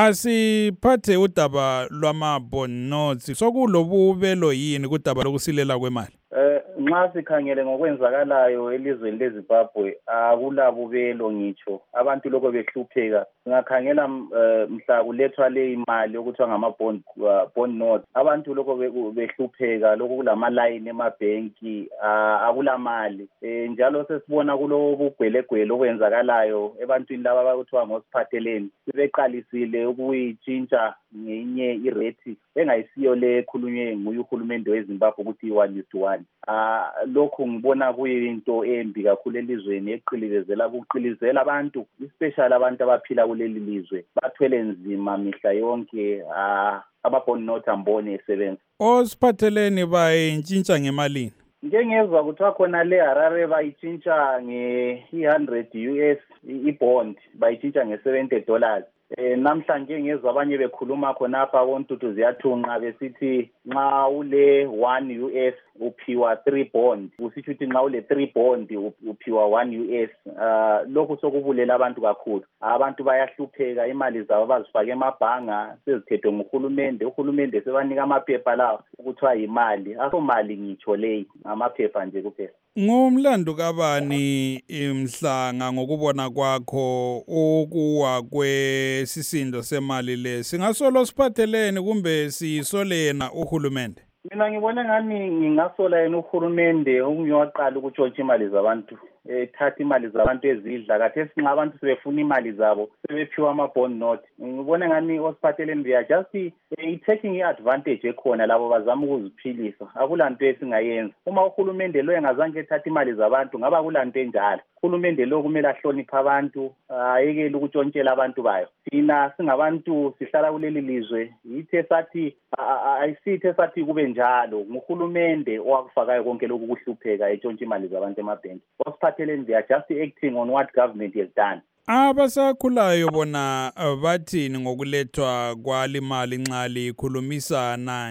Speaker 18: Asiphathe udaba lwama-bond notes sokulobubelo yini kudaba lokusilela kwemali?
Speaker 19: Nxa sikhangele ngokwenzakalayo elizweni leZimbabwe akulabubelo ngitsho abantu lokho behlupheka. Singakhangela mhla kulethwa le imali okuthiwa ngama-bond notes abantu lokho behlupheka lokho kulama-line emabhenki akulamali. Njalo sesibona kulobugwelegwele okwenzakalayo ebantwini laba abakuthiwa ngosiphatheleni sebeqalisile ukuyitshintsha ngenye irate engayisiyo le ekhulunywe nguye uhulumende weZimbabwe ukuthi i-1:1. Lokhu ngibona kuyinto embi kakhulu elizweni kuqilizela abantu especially abantu abaphila kuleli lizwe bathwele nzima mihla yonke ama-bond note ambone esebenza.
Speaker 18: Osiphatheleni bayintshintsha ngemalini?
Speaker 19: Njengezwa kuthiwa khona le Harare bayitshintsha nge-100 US i-bond bayitshintsha nge$70. Namhlanje ngezwe abanye bekhuluma khonapha koNtutu ziyathunqa besithi nxa ule 1 US uphiwa 3 bond kusitsho ukuthi nxa ule 3 bond uphiwa 1 US. Lokhu sokubulela abantu kakhulu. Abantu bayahlupheka imali zabo bazifake emabhanga sezithethwe nguhulumende. Uhulumende sebanika amaphepha lawo ukuthiwa yimali. Asomali ngitsho leyi amaphepha nje kuphela.
Speaker 18: Ngumlando kabani Mhlanga ngokubona kwakho ukuwa kwesisindo semali le singasolo siphathelene kumbe siyisolena uhulumende?
Speaker 19: Mina ngibona ngani ngingasola yena uhulumende ungiyaqala ukutshontsha imali zabantu thatha imali zabantu ezidla kathesi nxa abantu sebefuna imali zabo sebephiwa ama-bond note. Ngibona ngani osiphatheleni they are just taking i-advantage ekhona labo bazama ukuziphilisa. Akulanto esingayenza. Uma uhulumende lo engazange ethatha imali zabantu ngaba kulanto enjalo. Uhulumende lo kumele ahloniphe abantu ayekele ukutshontshela abantu bayo. Thina singabantu sihlala kuleli lizwe yithe sathi ayisithe sathi kube njalo nguhulumende owakufakayo konke lokhu kuhlupheka etshontsha imali zabantu emabhenki. Osiphatheleni they are just acting on what government has done.
Speaker 18: Abasakhulayo bona bathini ngokulethwa kwalimali nxa likhulumisana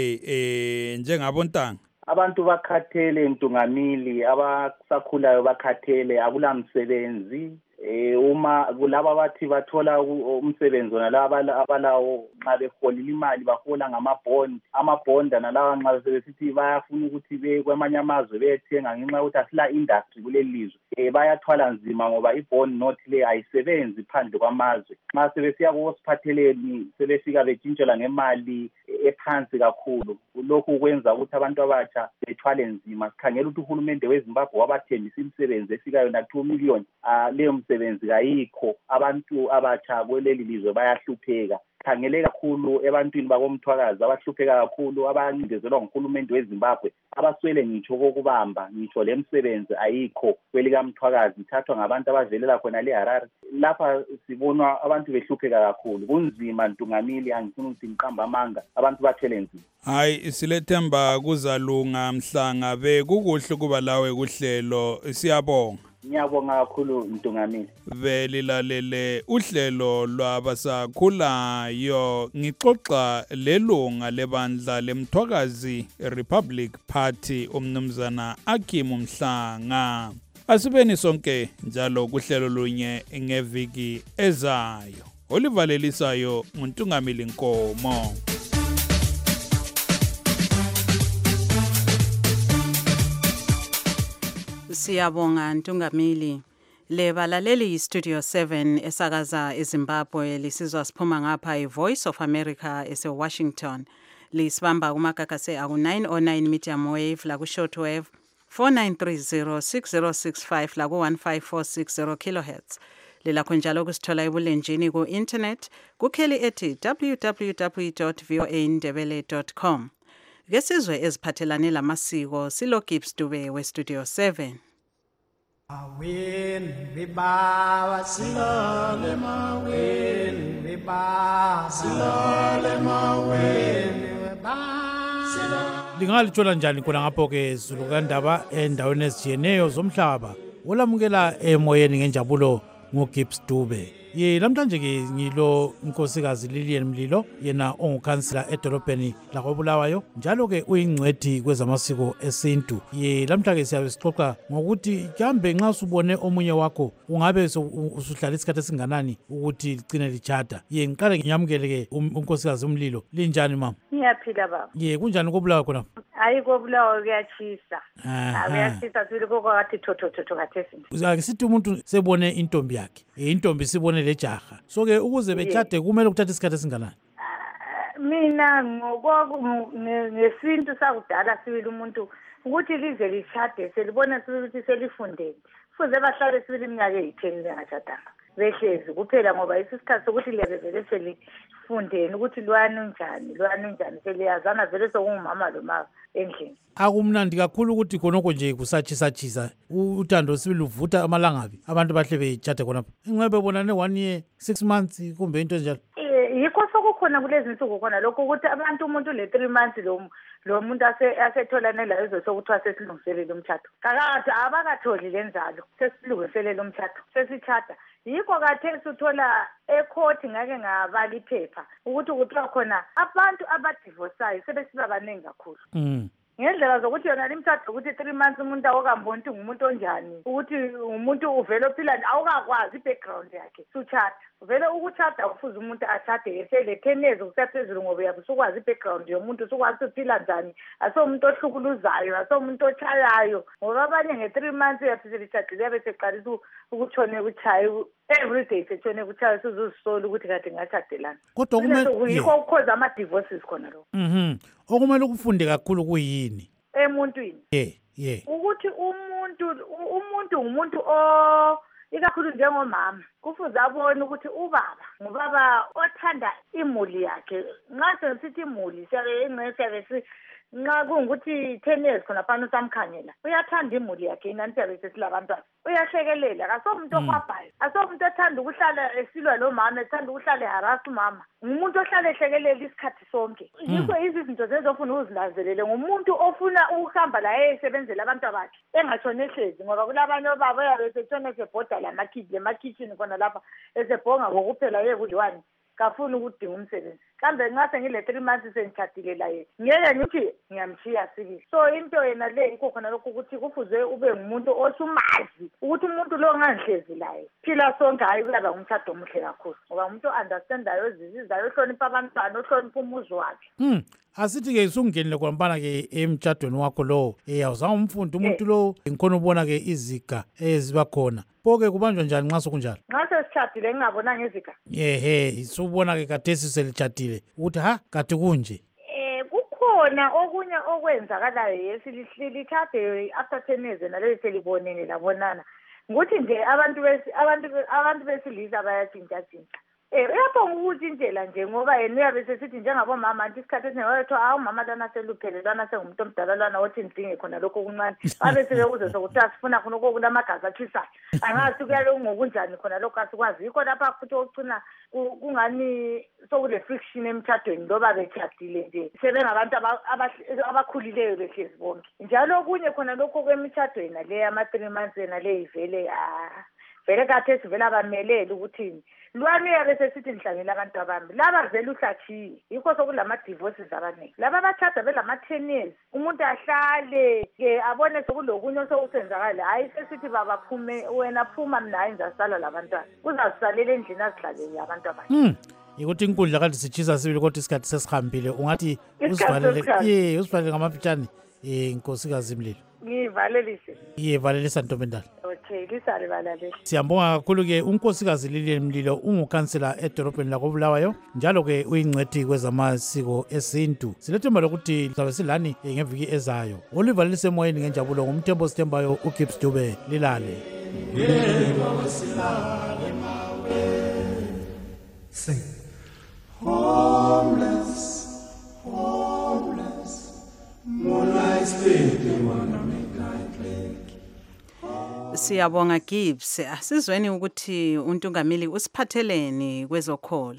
Speaker 18: nje njengabontanga?
Speaker 19: Abantu bakhathele Ntungamili, abasakhulayo bakhathele akulamsebenzi. Uma kulaba bathi bathola umsebenzi nalaba abalawo nxa beholile imali bahola ngamabond. Amabond nalawa nxa sebesithi bayafuna ukuthi kwamanye amazwe bethenga ngenxa yokuthi asila industry kuleli lizwe. Bayathwala nzima ngoba i-bond note le ayisebenzi phandle kwamazwe. Nxa sebesiya kuwosiphatheleni sebefika betshintshela ngemali ephansi kakhulu. Lokhu kwenza ukuthi abantu abatsha bethwale nzima. Sikhangela ukuthi uhulumende weZimbabwe wabathembisa imisebenzi efika yona 2 million. Leyo msebenzi kayikho. Abantu abatsha kuleli lizwe bayahlupheka. khangele kakhulu ebantwini bakomthwakazi abahlupheka kakhulu abancindezelwa nguhulumende weZimbabwe abaswele ngitsho kokubamba ngitsho lemsebenzi ayikho kwelikamthwakazi ithathwa ngabantu abavelela khona leHarare. Lapha sibona abantu behlupheka kakhulu kunzima Ntungamili, angifuni ukuthi ngiqamba amanga abantu bathele nzima.
Speaker 18: Hayi silethemba kuzalunga Mhlanga bekukuhle kuba lawe kuhlelo siyabonga.
Speaker 19: Ngiyabonga kakhulu Ntungamili.
Speaker 18: Belilalele uhlelo lwabasakhulayo ngixoxa lelunga lebandla lemthwakazi Republic Party umnumzana Akim Mhlanga. Asibeni sonke njalo kuhlelo lunye ngeviki ezayo. Olivalelisayo nguNtungamili Nkomo.
Speaker 2: Siyabonga Ntungamili. Lebalaleli yi-Studio 7 esakaza eZimbabwe lisizwa siphuma ngapha i-Voice of America ese-Washington. Lisibamba kumagagase aku-909 medium wave laku-short wave 4930-6065 laku-15460 kilohertz. Lilakho njalo kusithola ebulenjini ku-internet kukheli ethi www.voandebele.com. Kesizwe eziphathelane lamasiko silo Gibbs Dube we-Studio 7.
Speaker 12: Awen beba silale mawen beba silale mawen beba.
Speaker 20: Lingalithola njani khona ngapho ke Zulu kaNdaba endaweni ezijiyeneyo zomhlaba. Olamukela emoyeni ngenjabulo ngoGibbs Dube. Namhlanje ke ngilo unkosikazi Lilian Mlilo yena ongukhansila edolobheni lakoBulawayo njalo ke uyingcwethi kwezamasiko esintu. Namhlanje siyabe sixoxa ngokuthi kambe nxa usubone omunye wakho ungabe usuhlala isikhathi esinganani ukuthi ligcine lichata. Ngiqale ngiyamukele ke unkosikazi Mlilo. Linjani mama?
Speaker 21: Ngiyaphila baba.
Speaker 20: Kunjani koBulawayo khona?
Speaker 21: Hayi koBulawayo kuyachisa. Kuyachisa sibili kokwathi thotho kathesi.
Speaker 20: Akisithi umuntu sebone intombi yakhe. Intombi sibone lejaha. So ke ukuze bechade kumele ukuthatha isikhathi esinganani?
Speaker 21: Mina ngesintu sakudala sibili umuntu ukuthi lize lichade selibona ukuthi selifundele. Kufuze bahlale sibili iminyaka eyi-10 lengachadanga. Behlezi kuphela ngoba isikhathi sokuthi liyabevele selifundeni ukuthi lwani njani seliyazana vele sokungumama lomama endlini.
Speaker 20: Akumnandi kakhulu ukuthi khonoko nje kusachisa uthando sibili uvutha amalangabi abantu bahle bechade khonapha. Ingcebe bonane 1 year 6 months kumbe into enjalo.
Speaker 21: Yikho sokukhona kulezi insuku khona lokho ukuthi umuntu le 3 months lo muntu asetholane la ezosokuthiwa sesilungiselele umthatho. Kakade abakatholi lenzalo sesilungiselele umthatho sesichata. Yikho kathesi uthola ecourt ngake ngabala iphepha ukuthi kuthiwa khona abantu abadivorsayo sebesiba baningi kakhulu. Ngendlela zokuthi yona limthatha ukuthi 3 months umuntu awukamboni ukuthi ngumuntu onjani ukuthi umuntu uvela ophilani awukakwazi i-background yakhe suchata. Vele ukuchata ufuze umuntu achade esele 10 years kusaphezulu ngoba uyabe usukwazi i-background yomuntu usukwazi ukuphila njani asomuntu ohlukuluzayo asomuntu ochayayo ngoba abanye nge-3 months uyaphiselitshadile yabe seqalisa ukutshone kuchaye everyday setshone kuchaye suzuzisola ukuthi kade ngachadelana.
Speaker 20: Kodwa kumele
Speaker 21: yikho ukhoza ama-divorces khona lokho.
Speaker 20: Okumele ukufunde kakhulu kuyini?
Speaker 21: Emuntwini. Ukuthi umuntu ikakhulu njengomama kufuze abone ukuthi ngubaba othanda imuli yakhe. Nxa sithi imuli siyabe nxa kungukuthi 10 years khona phana usamkhangela uyathanda imuli yakhe inani siyabe sesilabantwana uyahlekelela akasomuntu okwabhayo asomuntu othanda ukuhlala esilwa lo mama ethanda ukuhlala eharasa umama ngumuntu ohlala ehlekelela isikhathi sonke. Yikho izinto zezofuna uzinanzelele ngumuntu ofuna ukuhamba la esebenzela abantu bakhe engatshoni ehlezi ngoba kulabanye obaba yabe setshona sebhoda lemakitchen khona lapha esebhonga ngokuphela yekudliwani kafuna ukudinga umsebenzi. Kambe nxa sengile 3 months sengithathile la yena ngeke ngithi ngiyamshiya sibili. So into yena le yikho khona lokho ukuthi kufuze ube ngumuntu osumazi ukuthi umuntu lo ngangihlezi laye phila sonke hayi kuyaba umthatho omuhle kakhulu ngoba umuntu understandayo ezizizwayo ohlonipha abantwana ohlonipha umuzi wakhe.
Speaker 20: Asithi ke sungenile kwampana ke emtshadweni wakho lo awuzange umfundi umuntu lo ngikhona ubona ke iziga eziba khona Poke kubanjwa njani nxa sokunjalo?
Speaker 21: Nxa sesichatile ngingabonanga iziga.
Speaker 20: Subona ke kathesi selichatile. Uthi kade kunje.
Speaker 21: Kukhona okunye okwenzakalayo yesilithathe after 10 years naleli selibonene labonana. Ukuthi nje abantu besilisa bayatshintsha. uyabonga ukutshintshela nje ngoba yena uyabe sesithi njengabomama anti isikhathi esiningi wayethiwa hawu umama lana seluphele lana sengumuntu omdala lana othi ndidinge khona lokho okuncane babe sebekuze sokuthiwa sifuna khona okulamagazi athisayo angazi kuyalo ngokunjani khona lokho asikwazi yikho lapha futhi okucina kungani sokule friction emtshadweni loba betshadile nje sebengabantu abakhulileyo behlezi bonke njalo okunye khona lokho kwemtshadweni le ama-3 months ena le ivele vele kade sivela bamelele ukuthini lwami yabe sesithi nihlangela abantu abami laba vele uhlatshiye yikho sokulama-divorces abaningi laba bathatha belama-10 years umuntu ahlale ke abone sokulokunye osokusenzakale hhayi sesithi babaphume wena phuma mina hayi ngizasala labantwana kuzazisalela endlini azihlalele abantu abanye
Speaker 20: yikuthi inkundla kanti sitshisa sibili kodwa isikhathi sesihambile ungathi usivalele ngamafitshane nkosikazi Mlilo
Speaker 21: ngivalelise
Speaker 20: valelisa Ntombendala
Speaker 21: okay lisale balaleli
Speaker 20: siyambonga kakhulu-ke unkosikazi Lilian Mlilo ungukhansela edolobheni lakobulawayo njalo-ke uyingcwethi kwezamasiko esintu silethemba lokuthi sizabe silani ngeviki ezayo olivalelisa emoyeni ngenjabulo ngumthembo sithembayo uGibbs Dube lilale
Speaker 12: Sing. Homeless, homeless, moonlight sleeping on a midnight lake.
Speaker 2: Siyabonga Gibbs, asizweni ukuthi uNtungamili usiphatheleni kwezokholo.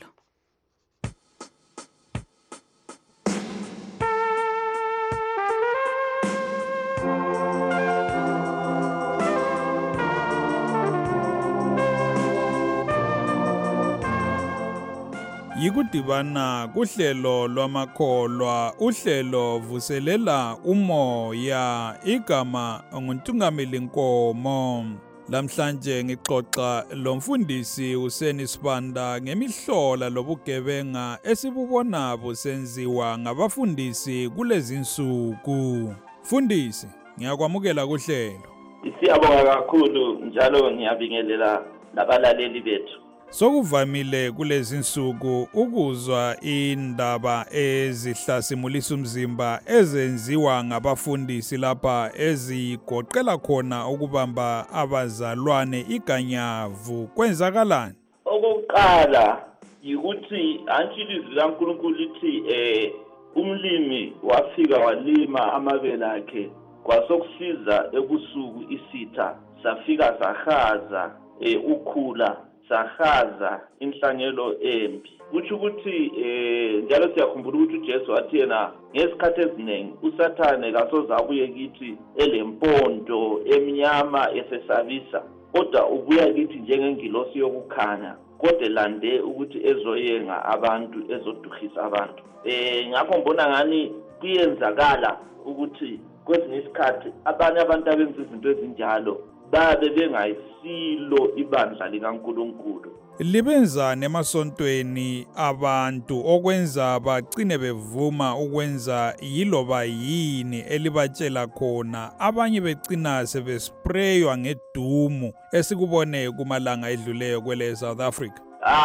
Speaker 18: Yikudibana kuhlelo lwamakholwa uhlelo vuselela umoya igama nguNtungamili Nkomo lamhlanje ngixoxa lomfundisi uSeni Sibanda ngemihlola lobugebenga esibubona busenziwa ngabafundisi kulezi nsuku. Fundisi, ngiyakwamukela kuhlelo.
Speaker 15: Siyabonga kakhulu njalo ngiyabingelela nabalaleli bethu.
Speaker 18: Sokuvamile kulezi nsuku ukuzwa indaba ezihlasimulisa umzimba ezenziwa ngabafundisi lapha ezigoqela khona ukubamba abazalwane iganyavu kwenzakalani?
Speaker 15: Okokuqala yikuthi antshilizwi laNkulunkulu lithi umlimi wafika walima amabele akhe kwasokusiza ebusuku isitha safika sahaza ukhula sahaza inhlanyelo embi kuthi ukuthi njalo siyakhumbula ukuthi uJesu wathi yena ngesikhathi eziningi uSathane kasoza abuye kithi elempondo emnyama esesabisa kodwa ubuya kithi njengengilosi yokukhanya kodwa lande ukuthi ezoyenga abantu ezoduhisa abantu ngakho ngibona ngani kuyenzakala ukuthi kwesinye isikhathi abanye abantu abenza izinto ezinjalo babe bengayisilo ibandla likaNkulunkulu.
Speaker 18: Libenza nemasontweni abantu okwenza bagcine bevuma ukwenza yiloba yini elibatshela khona abanye becina sebespraywa ngedumu esikubone kumalanga edluleyo kwele South Africa.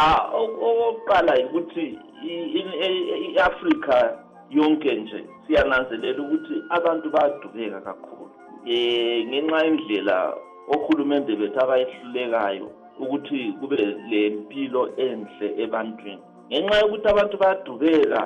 Speaker 15: Oqala ukuthi iAfrica yonke nje siyananzelela ukuthi abantu bayadubeka kakhulu ngenxa indlela ohulumende bethu abayihlulekayo ukuthi kube lempilo enhle ebantwini ngenxa yokuthi abantu bayadubeka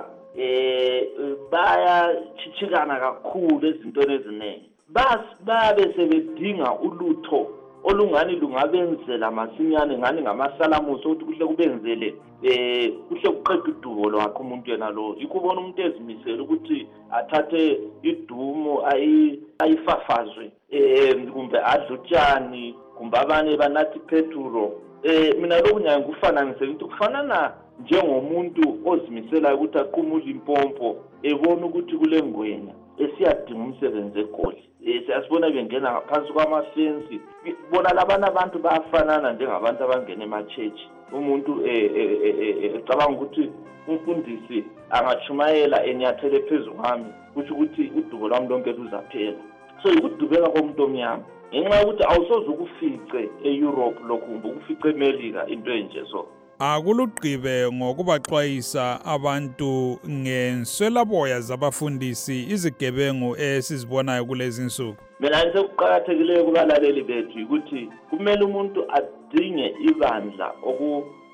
Speaker 15: bayachithikana kakhulu ezintweni eziningi babe sebedinga ulutho olungani lungabenzela masinyane ngani ngamasalamuso ukuthi kuhle kubenzele kuhle kuqeda udubo lwakhe umuntu yena lo ikubona umuntu ezimisela ukuthi athathe idumo ayifafazwe kumbe adlutshani kumbe abanye banathi peturo mina lokhu nyaye kufananise ukuthi kufanana njengomuntu ozimisela ukuthi aqhumule impompo ebona ukuthi kule ngwenya esiyadinga umsebenzi egoli siyasibona bengena ngaphansi kwamafensi bona labana abantu bayafanana njengabantu abangena emachechi umuntu ecabanga ukuthi umfundisi angachumayela enyathele phezulu kwami kusho ukuthi udubo lwami lonke luzaphela so ukudubeka komuntu omnyama ngenxa yokuthi awusoze ukufice eEurope lokhu ukufice eMelika into enje so
Speaker 18: akuluqibe ngokubaxwayisa abantu ngenswelaboya zabafundisi izigebengu esizibonayo kulezi nsuku.
Speaker 15: Mina nje kuqhakathekileyo kubalaleli bethu ukuthi kumele umuntu adinge ibandla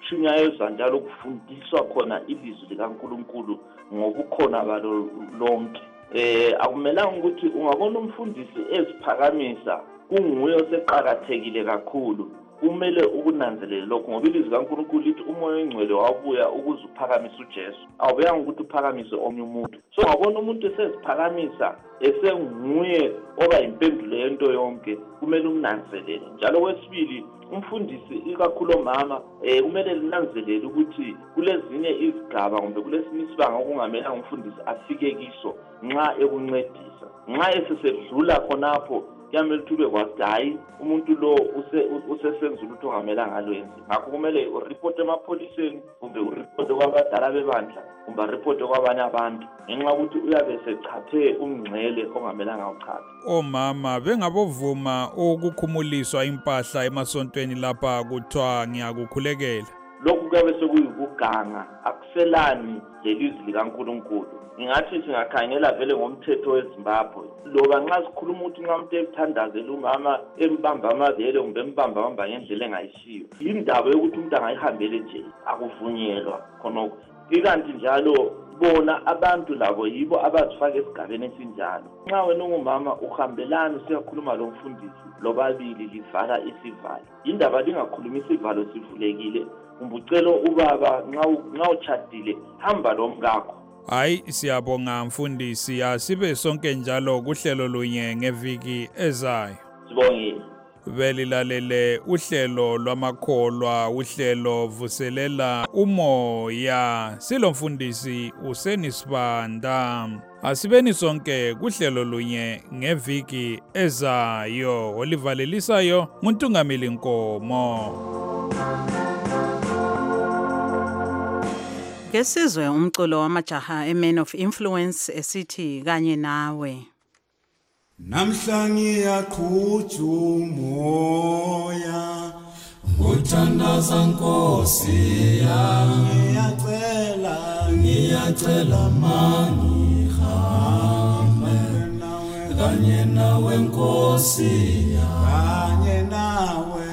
Speaker 15: kushunyayezwa njalo kufundiswa khona ilizwi likaNkulunkulu ngobukhona balo lonke. Akumelanga ukuthi ungabona umfundisi eziphakamisa kunguye oseqhakathekile kakhulu. Kumele ukunanzelela lokho ngoba ilizwi likaNkulunkulu lithi umoya oyingcwele wabuya ukuze uphakamisa uJesu. Awubeyanga ukuthi uphakamise omnye umuntu. So ngabona umuntu eseziphakamisa esenguye oba impendulo yento yonke, kumele umnanzelele. Njalo kwesibili umfundisi ikakhulu omama kumele linanzelele ukuthi kulezinye izigaba kumbe kulesinye isibanga okungamelanga umfundisi afike kiso nxa ekuncedisa. Nxa esesedlula khonapho kuyamele ukuthi ube kwazi hayi umuntu lo usesenza ulutho ongamelanga alwenze. Ngakho kumele uripote emapholiseni kumbe uripote kwabadala bebandla kumbe uripote kwabanye abantu ngenxa ukuthi uyabe sechathe umngcele ongamelanga uchathe.
Speaker 18: Omama bengabovuma ukukhumuliswa impahla emasontweni lapha kuthiwa ngiyakukhulekela.
Speaker 15: Lokhu kuyabe sekuyikuganga akuselani lelizwi likaNkulunkulu. Ngingathi singakhangela vele ngomthetho weZimbabwe loba nxa sikhuluma ukuthi nxa umuntu ethandazela umama embamba amabele kumbe embamba ngendlela engayishiyo, indaba yokuthi umuntu angayihambele nje akuvunyelwa khonokho. Ikanti njalo bona abantu labo yibo abazifaka esigabeni esinjalo. Nxa wena ungumama uhambelana usiyakhuluma lo mfundisi lobabili livala isivalo, indaba lingakhuluma isivalo sivulekile, umbucela ubaba nxa uchadile hamba lomkakho.
Speaker 18: Hayi siyabonga mfundisi, asibe sonke njalo kuhlelo lunye ngeviki ezayo.
Speaker 15: Sibongile.
Speaker 18: Belilalele uhlelo lwamakholwa, uhlelo vuselela umoya. Silomfundisi uSenisibanda. Asibeni sonke kuhlelo lunye ngeviki ezayo. Olivalelisayo nguNtungamili Nkomo.
Speaker 2: Ngesizwe umculo wamajaha eMan of Influence esithi kanye nawe.
Speaker 12: Namhla ngiyaqhutha umoya ngothandaza Nkosi yami, ngiyacela mangihambe kanye nawe Nkosi yami, kanye nawe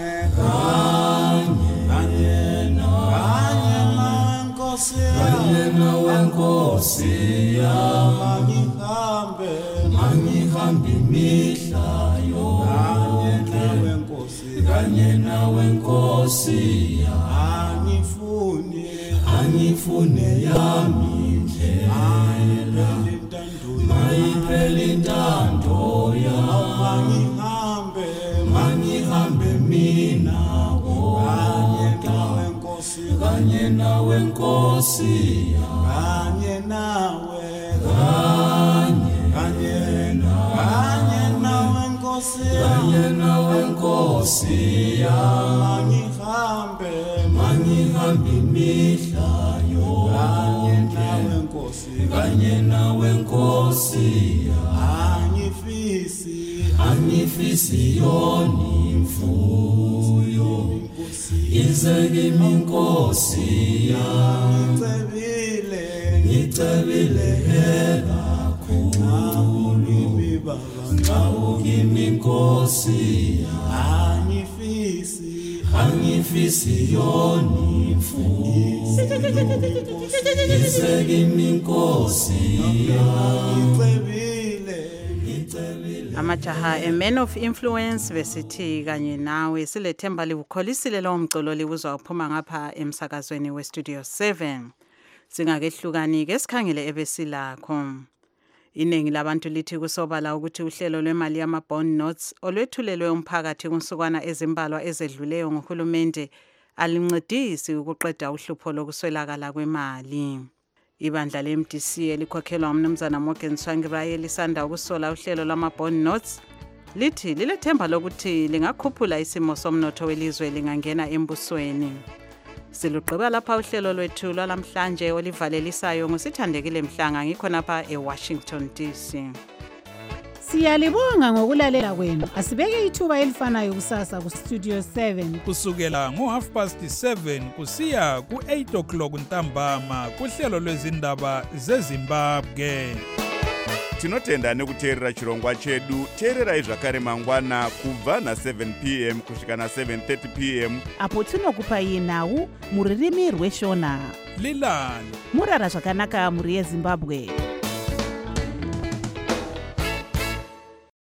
Speaker 12: Nkosi yami, mangihambe imihla yonke kanye nawe Nkosi yami, angifune yami indlela mayiphele intando yami, mangihambe mina kanye nawe Nkosi kanye nawe Nkosi yami, mangihambe imihla yonke kanye nawe Nkosi yami, angifisi yoni imfuyo ize kimi Nkosi yami, ngicebile kakhulu nxa ukimi Nkosi yami, angifisi yoni imfuyo ize kimi Nkosi yami.
Speaker 2: Amajaha eMan of Influence besithi kanye nawe. Silethemba livukholisile lo mculo liwuzwa uphuma ngapha emsakazweni weStudio 7. Singakehlukani ke sikhangele ebesilakho. Iningi labantu lithi kusobala ukuthi uhlelo lwemali yama-bond notes olwethulelwe umphakathi kunsukwana ezimbalwa ezedluleyo ngohulumende alincedisi ukuqeda uhlupho lokuswelakala kwemali. Ibandla le-MDC elikhokhelwa umnumzana Morgan Tsvangirai lisanda ukusola uhlelo lwama-bond notes lithi lilethemba lokuthi lingakhuphula isimo somnotho welizwe lingangena embusweni. Silugqiba lapha uhlelo lwethu lwalamhlanje olivalelisayo nguSithandekile Mhlanga ngikhonapha eWashington DC.
Speaker 3: Siyalibonga ngokulalela kwenu. Asibeke ithuba elifanayo kusasa kuStudio 7
Speaker 18: kusukela ngo7:30 kusiya ku8 o'clock ntambama kuhlelo lwezindaba zeZimbabwe.
Speaker 1: tinotenda nekuteerera chirongwa chedu. Teererai zvakare mangwana kubva na7 p.m. kusvika na7:30 p.m.
Speaker 5: apo tinokupai nhau mururimi rweshona.
Speaker 18: Lilani
Speaker 5: murara zvakanaka muri yeZimbabwe.